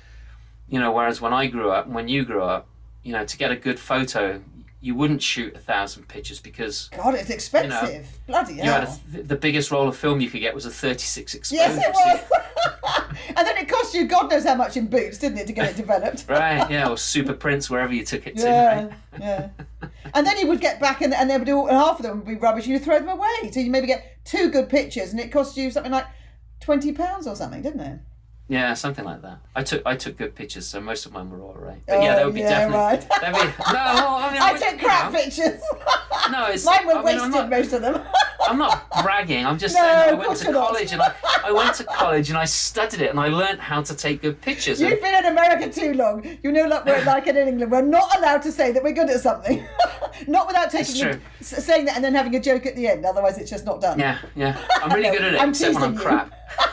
You know, whereas when I grew up, and when you grew up, you know, to get a good photo, you wouldn't shoot a thousand pictures because God, it's expensive. Bloody you hell. had a th- the biggest roll of film you could get was a thirty-six exposure. Yes, it was. And then it cost you God knows how much in boots, didn't it, to get it developed? Right, yeah, or super prints wherever you took it to. Yeah, Right? yeah. And then you would get back and, and they would do, and half of them would be rubbish and you throw them away. So you maybe get two good pictures and it cost you something like twenty pounds or something, didn't it? Yeah, something like that. I took I took good pictures, so most of mine were all right. But Oh, yeah, they would be yeah, definitely. right. That'd be, no, well, I mean, I would- took you crap know, pictures. No, it's Mine were I mean, wasted, I'm not, most of them. I'm not bragging. I'm just No, saying that I of went course to you're not. college and I, I went to college and I studied it and I learnt how to take good pictures. You've And, been in America too long. You know like we're like it in England. We're not allowed to say that we're good at something. Not without taking It's true. a, s- saying that and then having a joke at the end. Otherwise, it's just not done. yeah, yeah. I'm really No, good at it, I'm except when I'm teasing you. crap.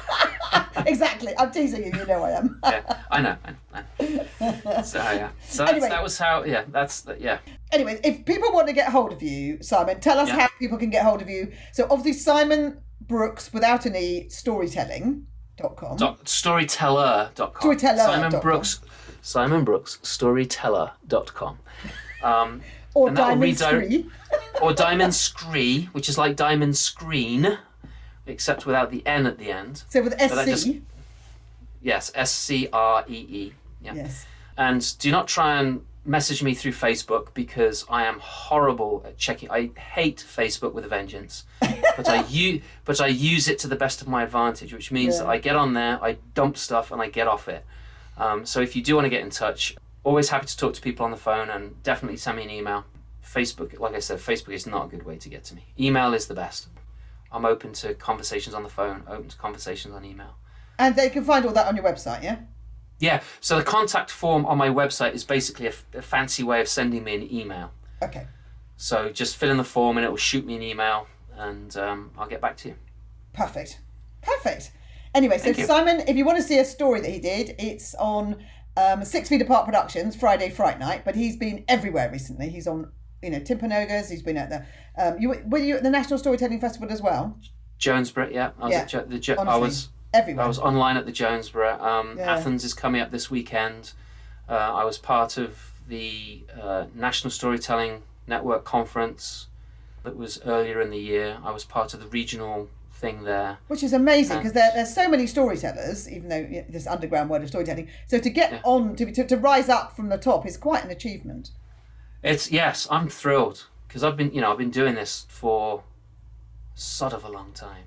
Exactly. I'm teasing you. You know I am. Yeah, I know. I know, I know. So yeah, so that's, Anyway. that was how. Yeah, that's the, yeah. Anyways, if people want to get hold of you, Simon, tell us Yeah. how people can get hold of you. So obviously Simon Brooks, without an E, storytelling dot com. Dot, storyteller dot com. Storyteller Simon dot com. Brooks. Simon Brooks. Storyteller dot com. Um, Or and that'll Diamond redirect- Spree. or Diamond Scree, which is like Diamond Screen, except without the N at the end. So with S C? Just, yes, S C R E E. Yeah. Yes. And do not try and message me through Facebook because I am horrible at checking. I hate Facebook with a vengeance, but I use but I use it to the best of my advantage, which means Yeah. that I get on there, I dump stuff, and I get off it. Um, so if you do want to get in touch, always happy to talk to people on the phone, and definitely send me an email. Facebook, like I said, Facebook is not a good way to get to me. Email is the best. I'm open to conversations on the phone, open to conversations on email. And they can find all that on your website, yeah? Yeah, so the contact form on my website is basically a, a fancy way of sending me an email. Okay. So just fill in the form and it will shoot me an email, and um, I'll get back to you. Perfect. Perfect. Anyway, so Thank you. Simon, if you want to see a story that he did, it's on um, Six Feet Apart Productions, Friday Fright Night, but he's been everywhere recently. He's on, you know, Timpanogos, he's been at the, um, you were you at the National Storytelling Festival as well? Jonesborough, yeah. I was Yeah, at jo- the jo- I honestly, was everywhere. I was online at the Jonesborough. Um, Yeah. Athens is coming up this weekend. Uh, I was part of the uh, National Storytelling Network conference that was earlier in the year. I was part of the regional thing there. Which is amazing, And- because there, there's so many storytellers, even though you know, this underground world of storytelling. So to get Yeah. on, to, to to rise up from the top is quite an achievement. It's yes, I'm thrilled because I've been, you know, I've been doing this for sort of a long time.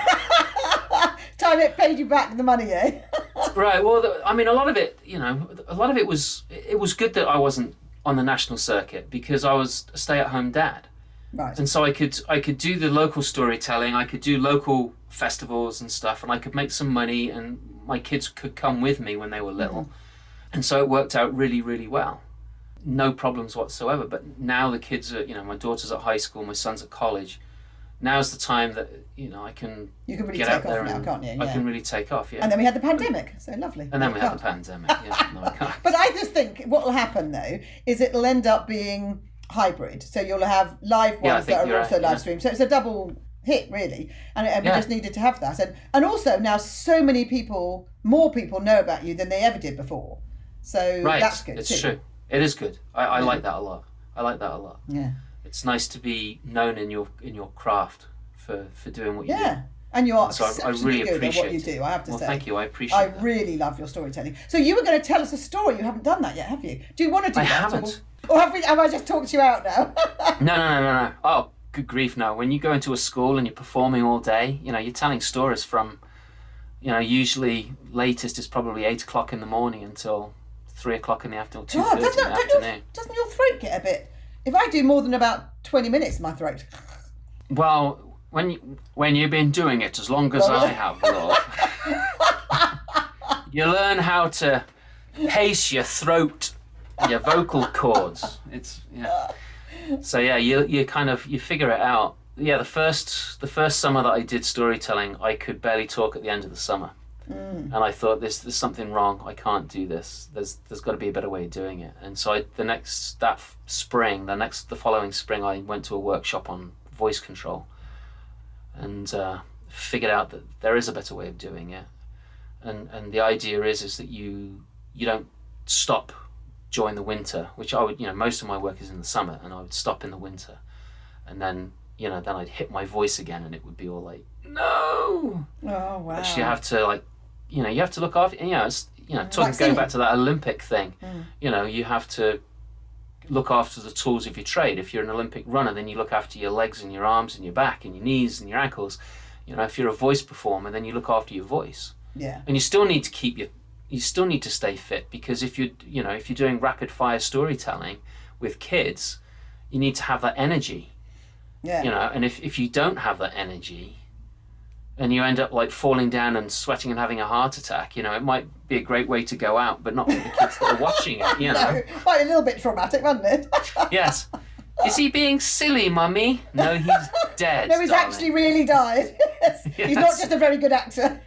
Time it paid you back the money, eh? Right. Well, the, I mean, a lot of it, you know, a lot of it was. It was good that I wasn't on the national circuit because I was a stay-at-home dad, Right. and so I could I could do the local storytelling. I could do local festivals and stuff, and I could make some money, and my kids could come with me when they were little, Mm. and so it worked out really, really well. No problems whatsoever. But now the kids are, you know, my daughter's at high school, my son's at college. Now's the time that, you know, I can You can really get take out there off now, and can't you? I Yeah. can really take off, yeah. And then we had the pandemic, so lovely. And then You we had the can't. pandemic. Yeah, no, I can't. But I just think what will happen though is it'll end up being hybrid. So you'll have live ones Yeah, I think that are you're also right, live yeah. streamed. So it's a double hit really, and, and we Yeah. just needed to have that. And and also now so many people, more people know about you than they ever did before. So Right, that's good it's too. true. It is good. I, I Yeah. like that a lot. I like that a lot. Yeah. It's nice to be known in your in your craft for, for doing what you Yeah. do. And you're So I- I exceptionally really good at what appreciate you it. do, I have to Well, say. thank you. I appreciate I that. really love your storytelling. So you were going to tell us a story. You haven't done that yet, have you? Do you want to do I that? haven't. Or, or have, we, have I just talked you out now? No, no, no, no, no. Oh, good grief, no. When you go into a school and you're performing all day, you know, you're telling stories from, you know, usually latest is probably eight o'clock in the morning until three o'clock in the afternoon, two God, thirty in doesn't, the don't your, afternoon. doesn't your throat get a bit... If I do more than about twenty minutes in my throat... Well, when you, when you've been doing it as long as Well, I have, love, you learn how to pace your throat, your vocal cords. It's yeah. So yeah, you you kind of you figure it out. Yeah, the first the first summer that I did storytelling, I could barely talk at the end of the summer, Mm. and I thought there's there's something wrong. I can't do this. There's there's got to be a better way of doing it. And so I, the next that f- spring, the next the following spring, I went to a workshop on voice control, and uh, figured out that there is a better way of doing it. And and the idea is is that you you don't stop during the winter, which I would, you know, most of my work is in the summer, and I would stop in the winter, and then you know then I'd hit my voice again, and it would be all like no. Oh, wow. But you have to like, you know, you have to look after. You know, it's, you know, talking Like going singing. back to that Olympic thing. Mm. You know, you have to look after the tools of your trade. If you're an Olympic runner, then you look after your legs and your arms and your back and your knees and your ankles. You know, if you're a voice performer, then you look after your voice. Yeah. And you still need to keep your, you still need to stay fit, because if you you know if you're doing rapid fire storytelling with kids, you need to have that energy. Yeah. You know, and if if you don't have that energy, and you end up like falling down and sweating and having a heart attack, you know, it might be a great way to go out, but not for the kids that are watching it. You know. No, might be a little bit traumatic, wouldn't it? Yes. Is he being silly, Mummy? No, he's dead. No, he's darling. actually really died. Yes. He's not Yes. just a very good actor.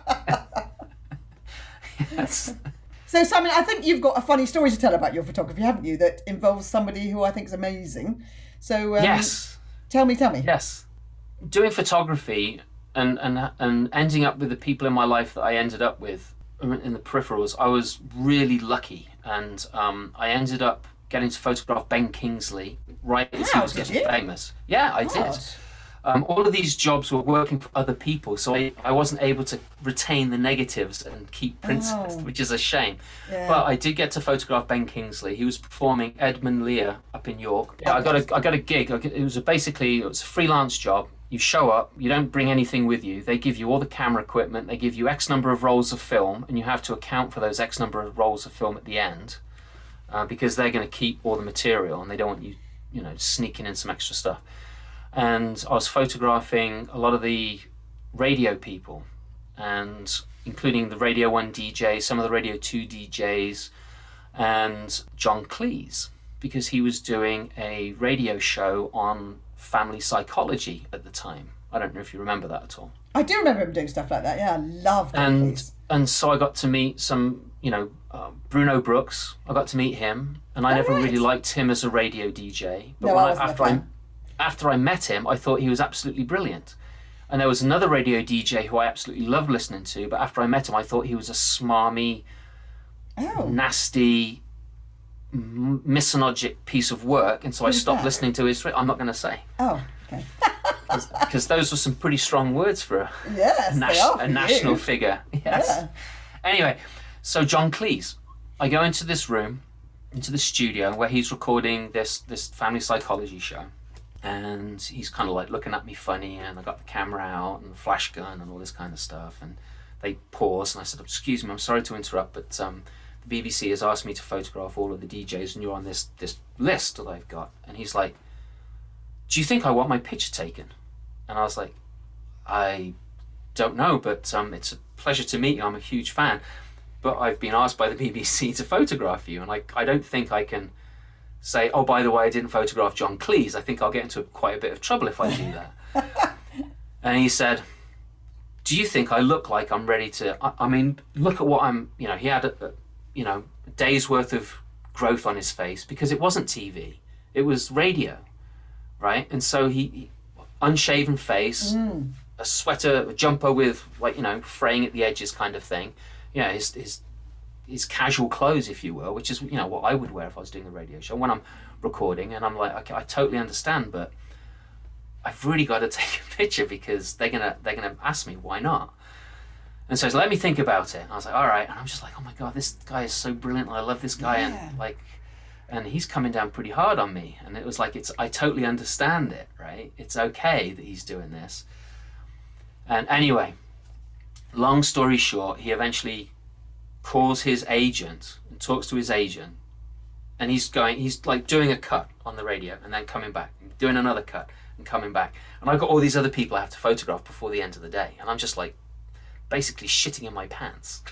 Yes. So, Simon, I think you've got a funny story to tell about your photography, haven't you? That involves somebody who I think is amazing. So, um, Yes. tell me, tell me. Yes. Doing photography and, and and ending up with the people in my life that I ended up with in the peripherals, I was really lucky, and um, I ended up getting to photograph Ben Kingsley right as he Wow, was did getting you? famous. Yeah, I God. did. Um, all of these jobs were working for other people, so I, I wasn't able to retain the negatives and keep Princess, Oh. which is a shame. Yeah. But I did get to photograph Ben Kingsley. He was performing Edmund Lear up in York. Yeah, I got a I got a gig. I got- It was a, basically it was a freelance job. You show up, you don't bring anything with you. They give you all the camera equipment. They give you X number of rolls of film, and you have to account for those X number of rolls of film at the end, uh, because they're going to keep all the material and they don't want you, you know, sneaking in some extra stuff. And I was photographing a lot of the radio people, and including the Radio one D J, some of the Radio two D Js, and John Cleese, because he was doing a radio show on family psychology at the time. I don't know if you remember that at all. I do remember him doing stuff like that. Yeah, I love that. And piece. and so I got to meet some, you know, uh, Bruno Brooks. I got to meet him, and I Oh, never right. really liked him as a radio D J. But No, when I I, wasn't a after I fan. after I met him, I thought he was absolutely brilliant. And there was another radio D J who I absolutely loved listening to, but after I met him, I thought he was a smarmy, Oh. nasty, m- misogynic piece of work, and so I Who's stopped that? listening to his. I'm not going to say, Oh. Okay. because those were some pretty strong words for a, Yes, nas- they are for a you. national figure. Yes. Yeah. Anyway, so John Cleese, I go into this room, into the studio where he's recording this this family psychology show, and he's kind of like looking at me funny, and I got the camera out and the flash gun and all this kind of stuff, and they pause, and I said, "Excuse me, I'm sorry to interrupt, but um, the B B C has asked me to photograph all of the D Js, and you're on this this list that I've got." And he's like, "Do you think I want my picture taken?" And I was like, "I don't know, but um, it's a pleasure to meet you. I'm a huge fan, but I've been asked by the B B C to photograph you, and I I don't think I can say, oh, by the way, I didn't photograph John Cleese. I think I'll get into quite a bit of trouble if I do that." And he said, "Do you think I look like I'm ready to? I, I mean, look at what I'm. You know, he had a, a you know a day's worth of growth on his face because it wasn't T V, it was radio, right? And so he, he unshaven face." Mm. A sweater, a jumper with, like, you know, fraying at the edges kind of thing. You know, his, his, his casual clothes, if you will, which is, you know, what I would wear if I was doing a radio show when I'm recording. And I'm like, okay, I totally understand, but I've really got to take a picture because they're going to they're gonna ask me, why not? And so he's like, let me think about it. And I was like, all right. And I'm just like, oh my God, this guy is so brilliant. I love this guy. Yeah. And like, and he's coming down pretty hard on me. And it was like, it's, I totally understand it, right? It's okay that he's doing this. And anyway, long story short, he eventually calls his agent and talks to his agent, and he's going, he's like doing a cut on the radio and then coming back, and doing another cut and coming back. And I've got all these other people I have to photograph before the end of the day, and I'm just like basically shitting in my pants.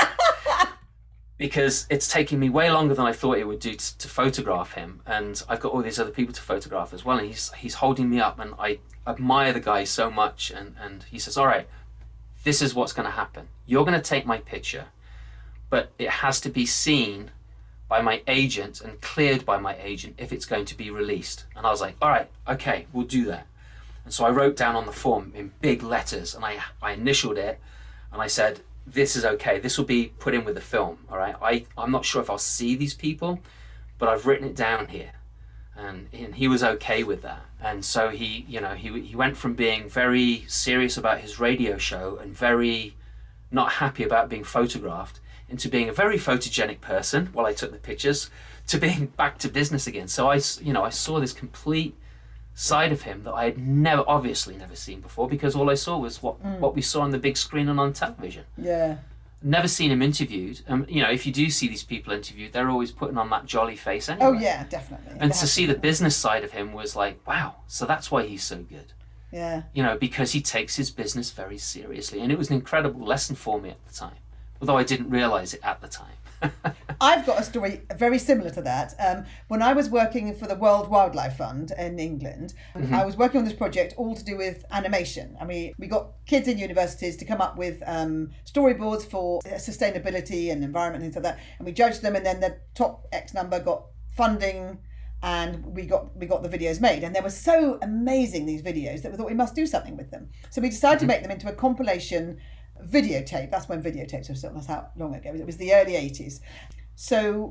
Because it's taking me way longer than I thought it would do to, to photograph him, and I've got all these other people to photograph as well, and he's he's holding me up, and I admire the guy so much, and, and he says, all right, this is what's going to happen. You're going to take my picture, but it has to be seen by my agent and cleared by my agent if it's going to be released. And I was like, all right, okay, we'll do that. And so I wrote down on the form in big letters, and I, I initialed it, and I said, this is okay, this will be put in with the film, all right? I, I'm not sure if I'll see these people, but I've written it down here. And, and he was okay with that. And so he, you know, he, he went from being very serious about his radio show and very not happy about being photographed into being a very photogenic person while I took the pictures to being back to business again. So I, you know, I saw this complete side of him that I had never, obviously never seen before, because all I saw was what, Mm. what we saw on the big screen and on television. Yeah. Never seen him interviewed. Um, you know, if you do see these people interviewed, they're always putting on that jolly face anyway. Oh yeah, definitely. And They to have see to the be. business side of him was like, wow, so that's why he's so good. Yeah. You know, because he takes his business very seriously. And it was an incredible lesson for me at the time, although I didn't realise it at the time. I've got a story very similar to that. Um, when I was working for the World Wildlife Fund in England, Mm-hmm. I was working on this project all to do with animation. And we, we got kids in universities to come up with um, storyboards for sustainability and environment and things like that. And we judged them, and then the top X number got funding, and we got we got the videos made. And they were so amazing, these videos, that we thought we must do something with them. So we decided to make them into a compilation videotape. That's when videotapes were still, that's how long ago. It was the early eighties. So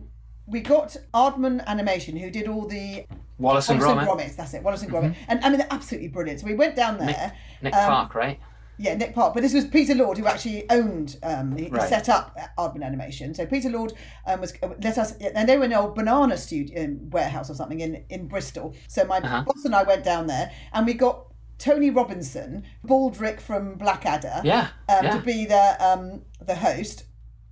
we got Aardman Animation, who did all the Wallace and Wallace Gromit. and Gromit. That's it, Wallace and Gromit. And I mean, they're absolutely brilliant. So we went down there. Nick um, Park, right? Yeah, Nick Park. But this was Peter Lord, who actually owned, um, he, Right. he set up Aardman Animation. So Peter Lord um, was let us, and they were in an old banana studio um, warehouse or something in, in Bristol. So my Uh-huh. boss and I went down there, and we got Tony Robinson, Baldrick from Blackadder, Yeah, um, yeah. to be the um, the host,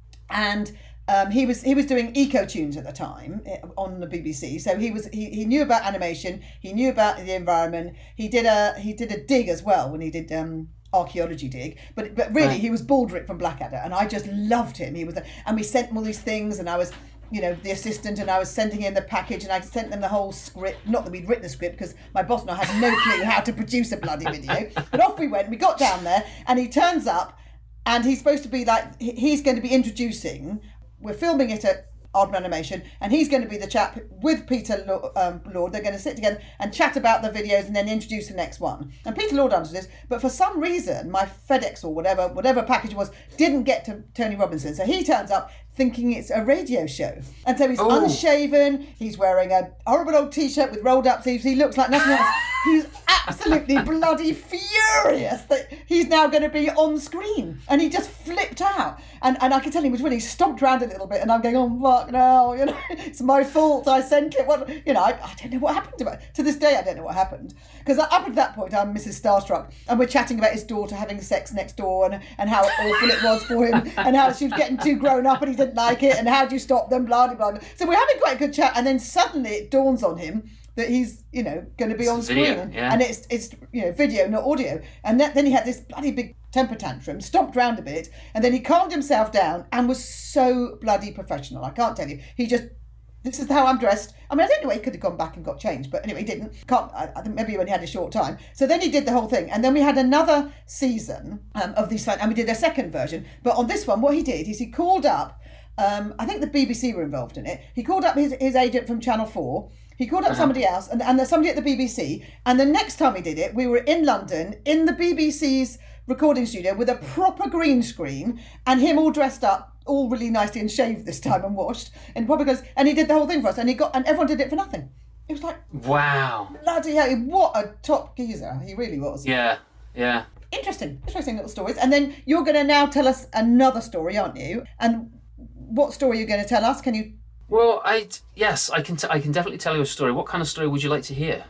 and. Um, he was he was doing Eco Tunes at the time eh, on the B B C, so he was he, he knew about animation, he knew about the environment. He did a he did a dig as well when he did um, archaeology dig, but but really Right. he was Baldrick from Blackadder, and I just loved him. He was a, and we sent him all these things, and I was you know the assistant, and I was sending him the package, and I sent them the whole script. Not that we'd written the script because my boss and I had no clue how to produce a bloody video. But off we went. We got down there, and he turns up, and he's supposed to be like he- he's going to be introducing. We're filming it at Aardman Animation, and he's going to be the chap with Peter Lo- um, Lord. They're going to sit together and chat about the videos and then introduce the next one. And Peter Lord understood this, but for some reason, my FedEx or whatever, whatever package it was, didn't get to Tony Robinson. So he turns up thinking it's a radio show. And so he's Oh. unshaven, he's wearing a horrible old t-shirt with rolled up sleeves, he looks like nothing else. He's absolutely bloody furious that he's now going to be on screen. And he just flipped out. And and I could tell he was really stomped around a little bit, and I'm going, oh fuck no, you know, it's my fault, I sent it. What you know, I, I don't know what happened to it. To this day I don't know what happened. Because up at that point I'm Missus Starstruck, and we're chatting about his daughter having sex next door, and, and how awful it was for him, and how she was getting too grown up and he didn't like it, and how do you stop them, blah blah blah. So we're having quite a good chat, and then suddenly it dawns on him that he's, you know, going to be It's on video, screen, yeah. and it's it's you know video, not audio. And that, then he had this bloody big temper tantrum, stomped round a bit, and then he calmed himself down and was so bloody professional. I can't tell you. He just, this is how I'm dressed. I mean, I don't know. He could have gone back and got changed, but anyway, he didn't. Can't. I, I think maybe he only had a short time. So then he did the whole thing, and then we had another season um, of these, and we did a second version. But on this one, what he did is he called up. Um, I think the B B C were involved in it. He called up his, his agent from Channel four. He called up somebody else, and, and there's somebody at the B B C. And the next time he did it, we were in London, in the B B C's recording studio with a proper green screen, and him all dressed up, all really nicely and shaved this time and washed, and probably goes, and he did the whole thing for us, and he got, and everyone did it for nothing. It was like, Wow. bloody hell, what a top geezer he really was. Yeah, yeah. Interesting, interesting little stories. And then you're going to now tell us another story, aren't you? And what story are you going to tell us? Can you? Well, I yes, I can. T- I can definitely tell you a story. What kind of story would you like to hear?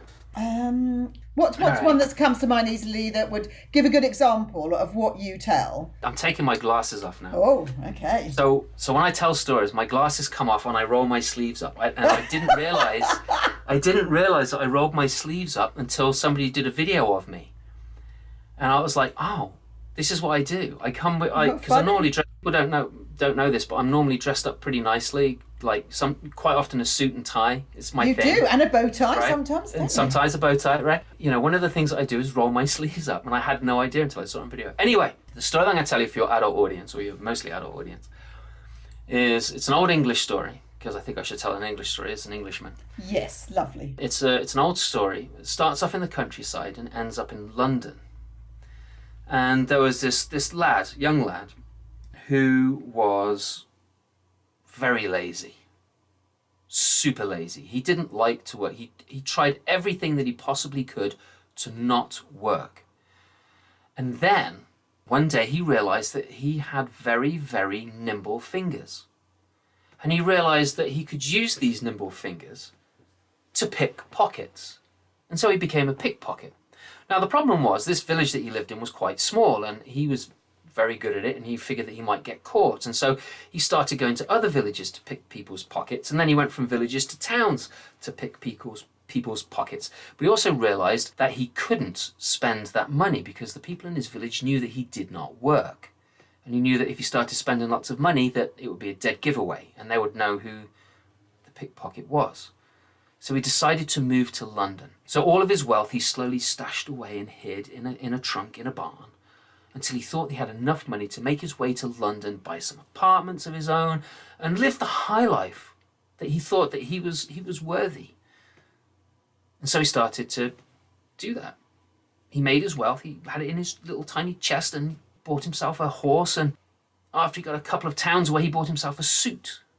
Um, what's what's All one right. that comes to mind easily that would give a good example of what you tell? I'm taking my glasses off now. Oh, okay. So, so when I tell stories, my glasses come off and I roll my sleeves up. I, and I didn't realize, I didn't realize that I rolled my sleeves up until somebody did a video of me, and I was like, oh, this is what I do. I come with, I How because I funny. normally dress. People don't know don't know this, but I'm normally dressed up pretty nicely, like some quite often a suit and tie. It's my You thing. do, and a bow tie Right? sometimes. don't And you? sometimes a bow tie, right? You know, one of the things that I do is roll my sleeves up, and I had no idea until I saw it on video. Anyway, the story that I'm going to tell you for your adult audience, or your mostly adult audience, is it's an old English story, because I think I should tell an English story as an Englishman. Yes, lovely. It's a it's an old story. It starts off in the countryside and ends up in London. And there was this this lad, young lad, who was very lazy. Super lazy. He didn't like to work. He he tried everything that he possibly could to not work. And then one day he realized that he had very, very nimble fingers. And he realized that he could use these nimble fingers to pick pockets. And so he became a pickpocket. Now the problem was this village that he lived in was quite small, and he was very good at it, and he figured that he might get caught. And so he started going to other villages to pick people's pockets, and then he went from villages to towns to pick people's people's pockets. But he also realized that he couldn't spend that money because the people in his village knew that he did not work. And he knew that if he started spending lots of money, that it would be a dead giveaway, and they would know who the pickpocket was. So he decided to move to London. So all of his wealth he slowly stashed away and hid in a, in a trunk in a barn, until he thought he had enough money to make his way to London, buy some apartments of his own, and live the high life that he thought that he was he was worthy. And so he started to do that. He made his wealth, he had it in his little tiny chest, and bought himself a horse, and after he got a couple of towns away, he bought himself a suit.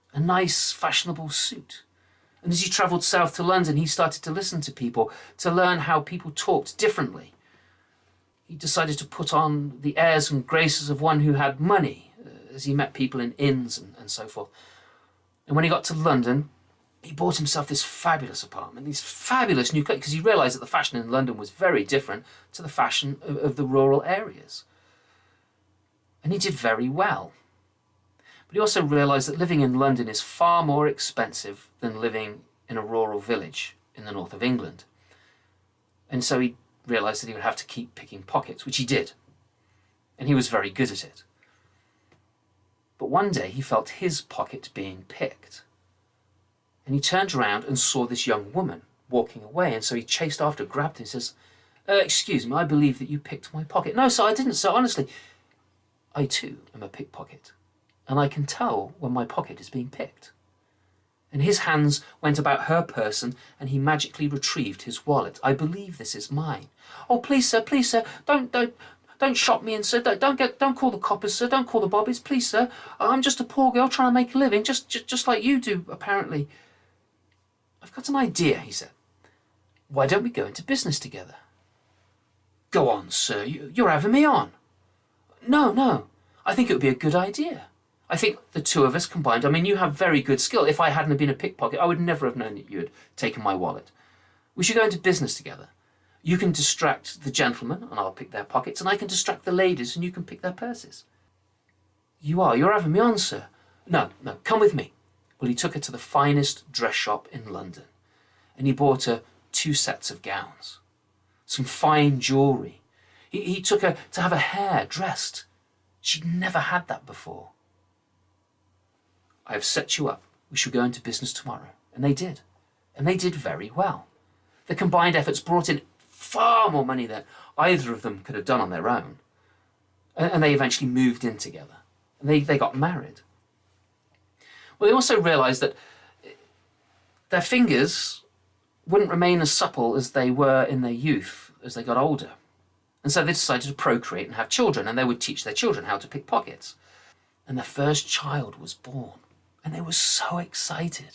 a nice, fashionable suit. And as he travelled south to London, he started to listen to people, to learn how people talked differently. He decided to put on the airs and graces of one who had money, uh, as he met people in inns and, and so forth. And when he got to London, he bought himself this fabulous apartment, these fabulous new clothes, because he realised that the fashion in London was very different to the fashion of, of the rural areas. And he did very well. But he also realised that living in London is far more expensive than living in a rural village in the north of England. And so he realised that he would have to keep picking pockets, which he did. And he was very good at it. But one day he felt his pocket being picked. And he turned around and saw this young woman walking away. And so he chased after, grabbed her and says, uh, excuse me, I believe that you picked my pocket. No, sir, I didn't, sir, honestly. I too am a pickpocket. And I can tell when my pocket is being picked. And his hands went about her person and he magically retrieved his wallet. I believe this is mine. Oh, please, sir, please, sir, don't, don't, don't shop me in, sir. Don't, don't get, don't call the coppers, sir. Don't call the bobbies, please, sir. I'm just a poor girl trying to make a living, just, just, just like you do, apparently. I've got an idea, he said. Why don't we go into business together? Go on, sir. You, you're having me on. No, no. I think it would be a good idea. I think the two of us combined, I mean, you have very good skill. If I hadn't been a pickpocket, I would never have known that you had taken my wallet. We should go into business together. You can distract the gentlemen, and I'll pick their pockets, and I can distract the ladies, and you can pick their purses. You are, you're having me on, sir. No, no, come with me. Well, he took her to the finest dress shop in London, and he bought her two sets of gowns, some fine jewellery. He, he took her to have her hair dressed. She'd never had that before. I have set you up. We shall go into business tomorrow. And they did. And they did very well. The combined efforts brought in far more money than either of them could have done on their own. And, and they eventually moved in together. And they, they got married. Well, they also realised that their fingers wouldn't remain as supple as they were in their youth as they got older. And so they decided to procreate and have children, and they would teach their children how to pick pockets. And their first child was born. And they were so excited.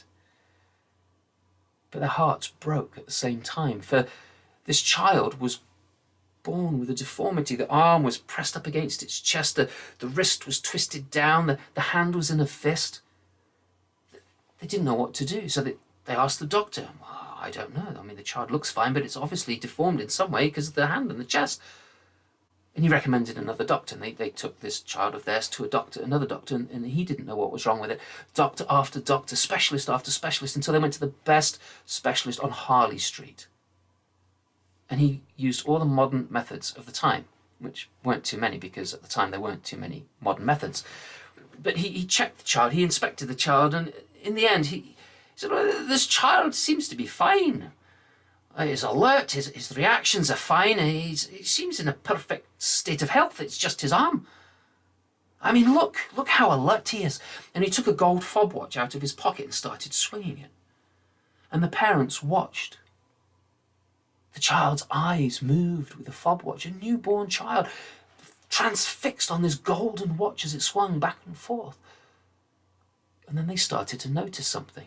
But their hearts broke at the same time, for this child was born with a deformity. The arm was pressed up against its chest, the, the wrist was twisted down, the, the hand was in a fist. They didn't know what to do, so they, they asked the doctor. Well, I don't know. I mean, the child looks fine, but it's obviously deformed in some way because of the hand and the chest. And he recommended another doctor, and they, they took this child of theirs to a doctor, another doctor, and, and he didn't know what was wrong with it. Doctor after doctor, specialist after specialist, until they went to the best specialist on Harley Street. And he used all the modern methods of the time, which weren't too many, because at the time there weren't too many modern methods. But he, he checked the child, he inspected the child, and in the end he, he said, well, this child seems to be fine. He's alert, his, his reactions are fine, he's, he seems in a perfect state of health, it's just his arm. I mean, look, look how alert he is. And he took a gold fob watch out of his pocket and started swinging it. And the parents watched. The child's eyes moved with the fob watch, a newborn child, transfixed on this golden watch as it swung back and forth. And then they started to notice something.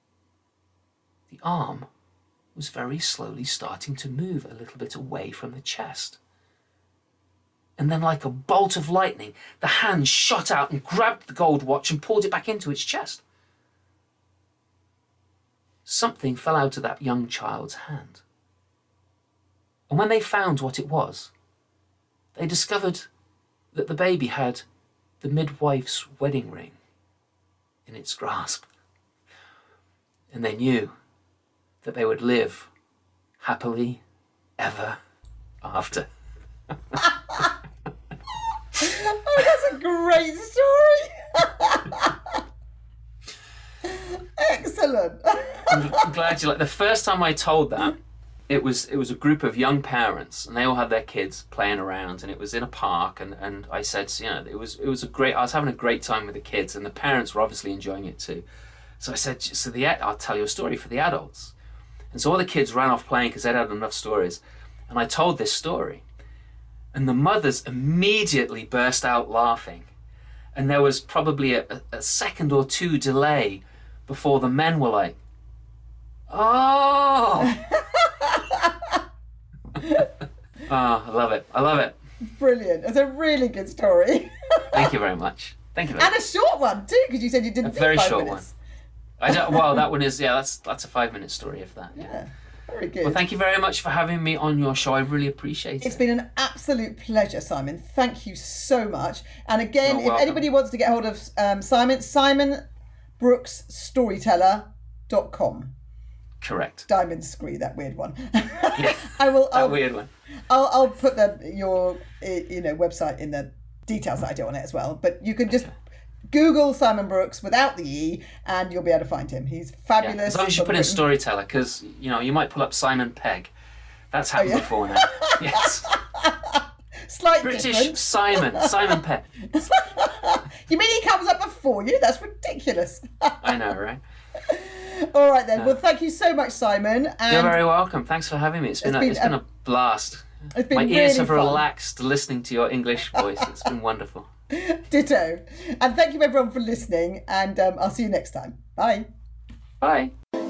The arm was very slowly starting to move a little bit away from the chest. And then, like a bolt of lightning, the hand shot out and grabbed the gold watch and pulled it back into its chest. Something fell out of that young child's hand. And when they found what it was, they discovered that the baby had the midwife's wedding ring in its grasp. And they knew that they would live happily ever after. Oh, that's a great story. Excellent. I'm glad you like. The first time I told that, it was it was a group of young parents, and they all had their kids playing around, and it was in a park, and, and I said, you know, it was it was a great. I was having a great time with the kids, and the parents were obviously enjoying it too. So I said, so the I'll tell you a story for the adults. And so all the kids ran off playing because they'd had enough stories. And I told this story. And the mothers immediately burst out laughing. and there was probably a, a second or two delay before the men were like, oh. Oh, I love it. I love it. Brilliant. It's a really good story. Thank you very much. Thank you very and much. a short one too, because you said you didn't A think very five short minutes. one. I don't, well, that one is, yeah, that's that's a five minute story if that. Yeah. Yeah, very good. Well, thank you very much for having me on your show. I really appreciate it. It's been an absolute pleasure, Simon. Thank you so much. And again, You're if welcome. anybody wants to get hold of um, Simon, simon brooks storyteller dot com. Correct. Diamond Scree, that weird one. Yeah, I will. that I'll, weird one. I'll, I'll put the your you know website in the details that I do on it as well. But you can just Okay. Google Simon Brooks without the E, and you'll be able to find him. He's Yeah. fabulous. As long as you from put in Britain. storyteller, because you know you might pull up Simon Pegg. That's happened yeah? before now. Yes. Slight British difference. Simon. Simon Pegg. You mean he comes up before you? That's ridiculous. I know, right? All right then. Well, thank you so much, Simon. And You're very welcome. Thanks for having me. It's been It's a, been it's been a- a blast. it's been My ears really have fun. relaxed listening to your English voice. It's been wonderful. Ditto. And thank you everyone for listening. And um, I'll see you next time. Bye. Bye.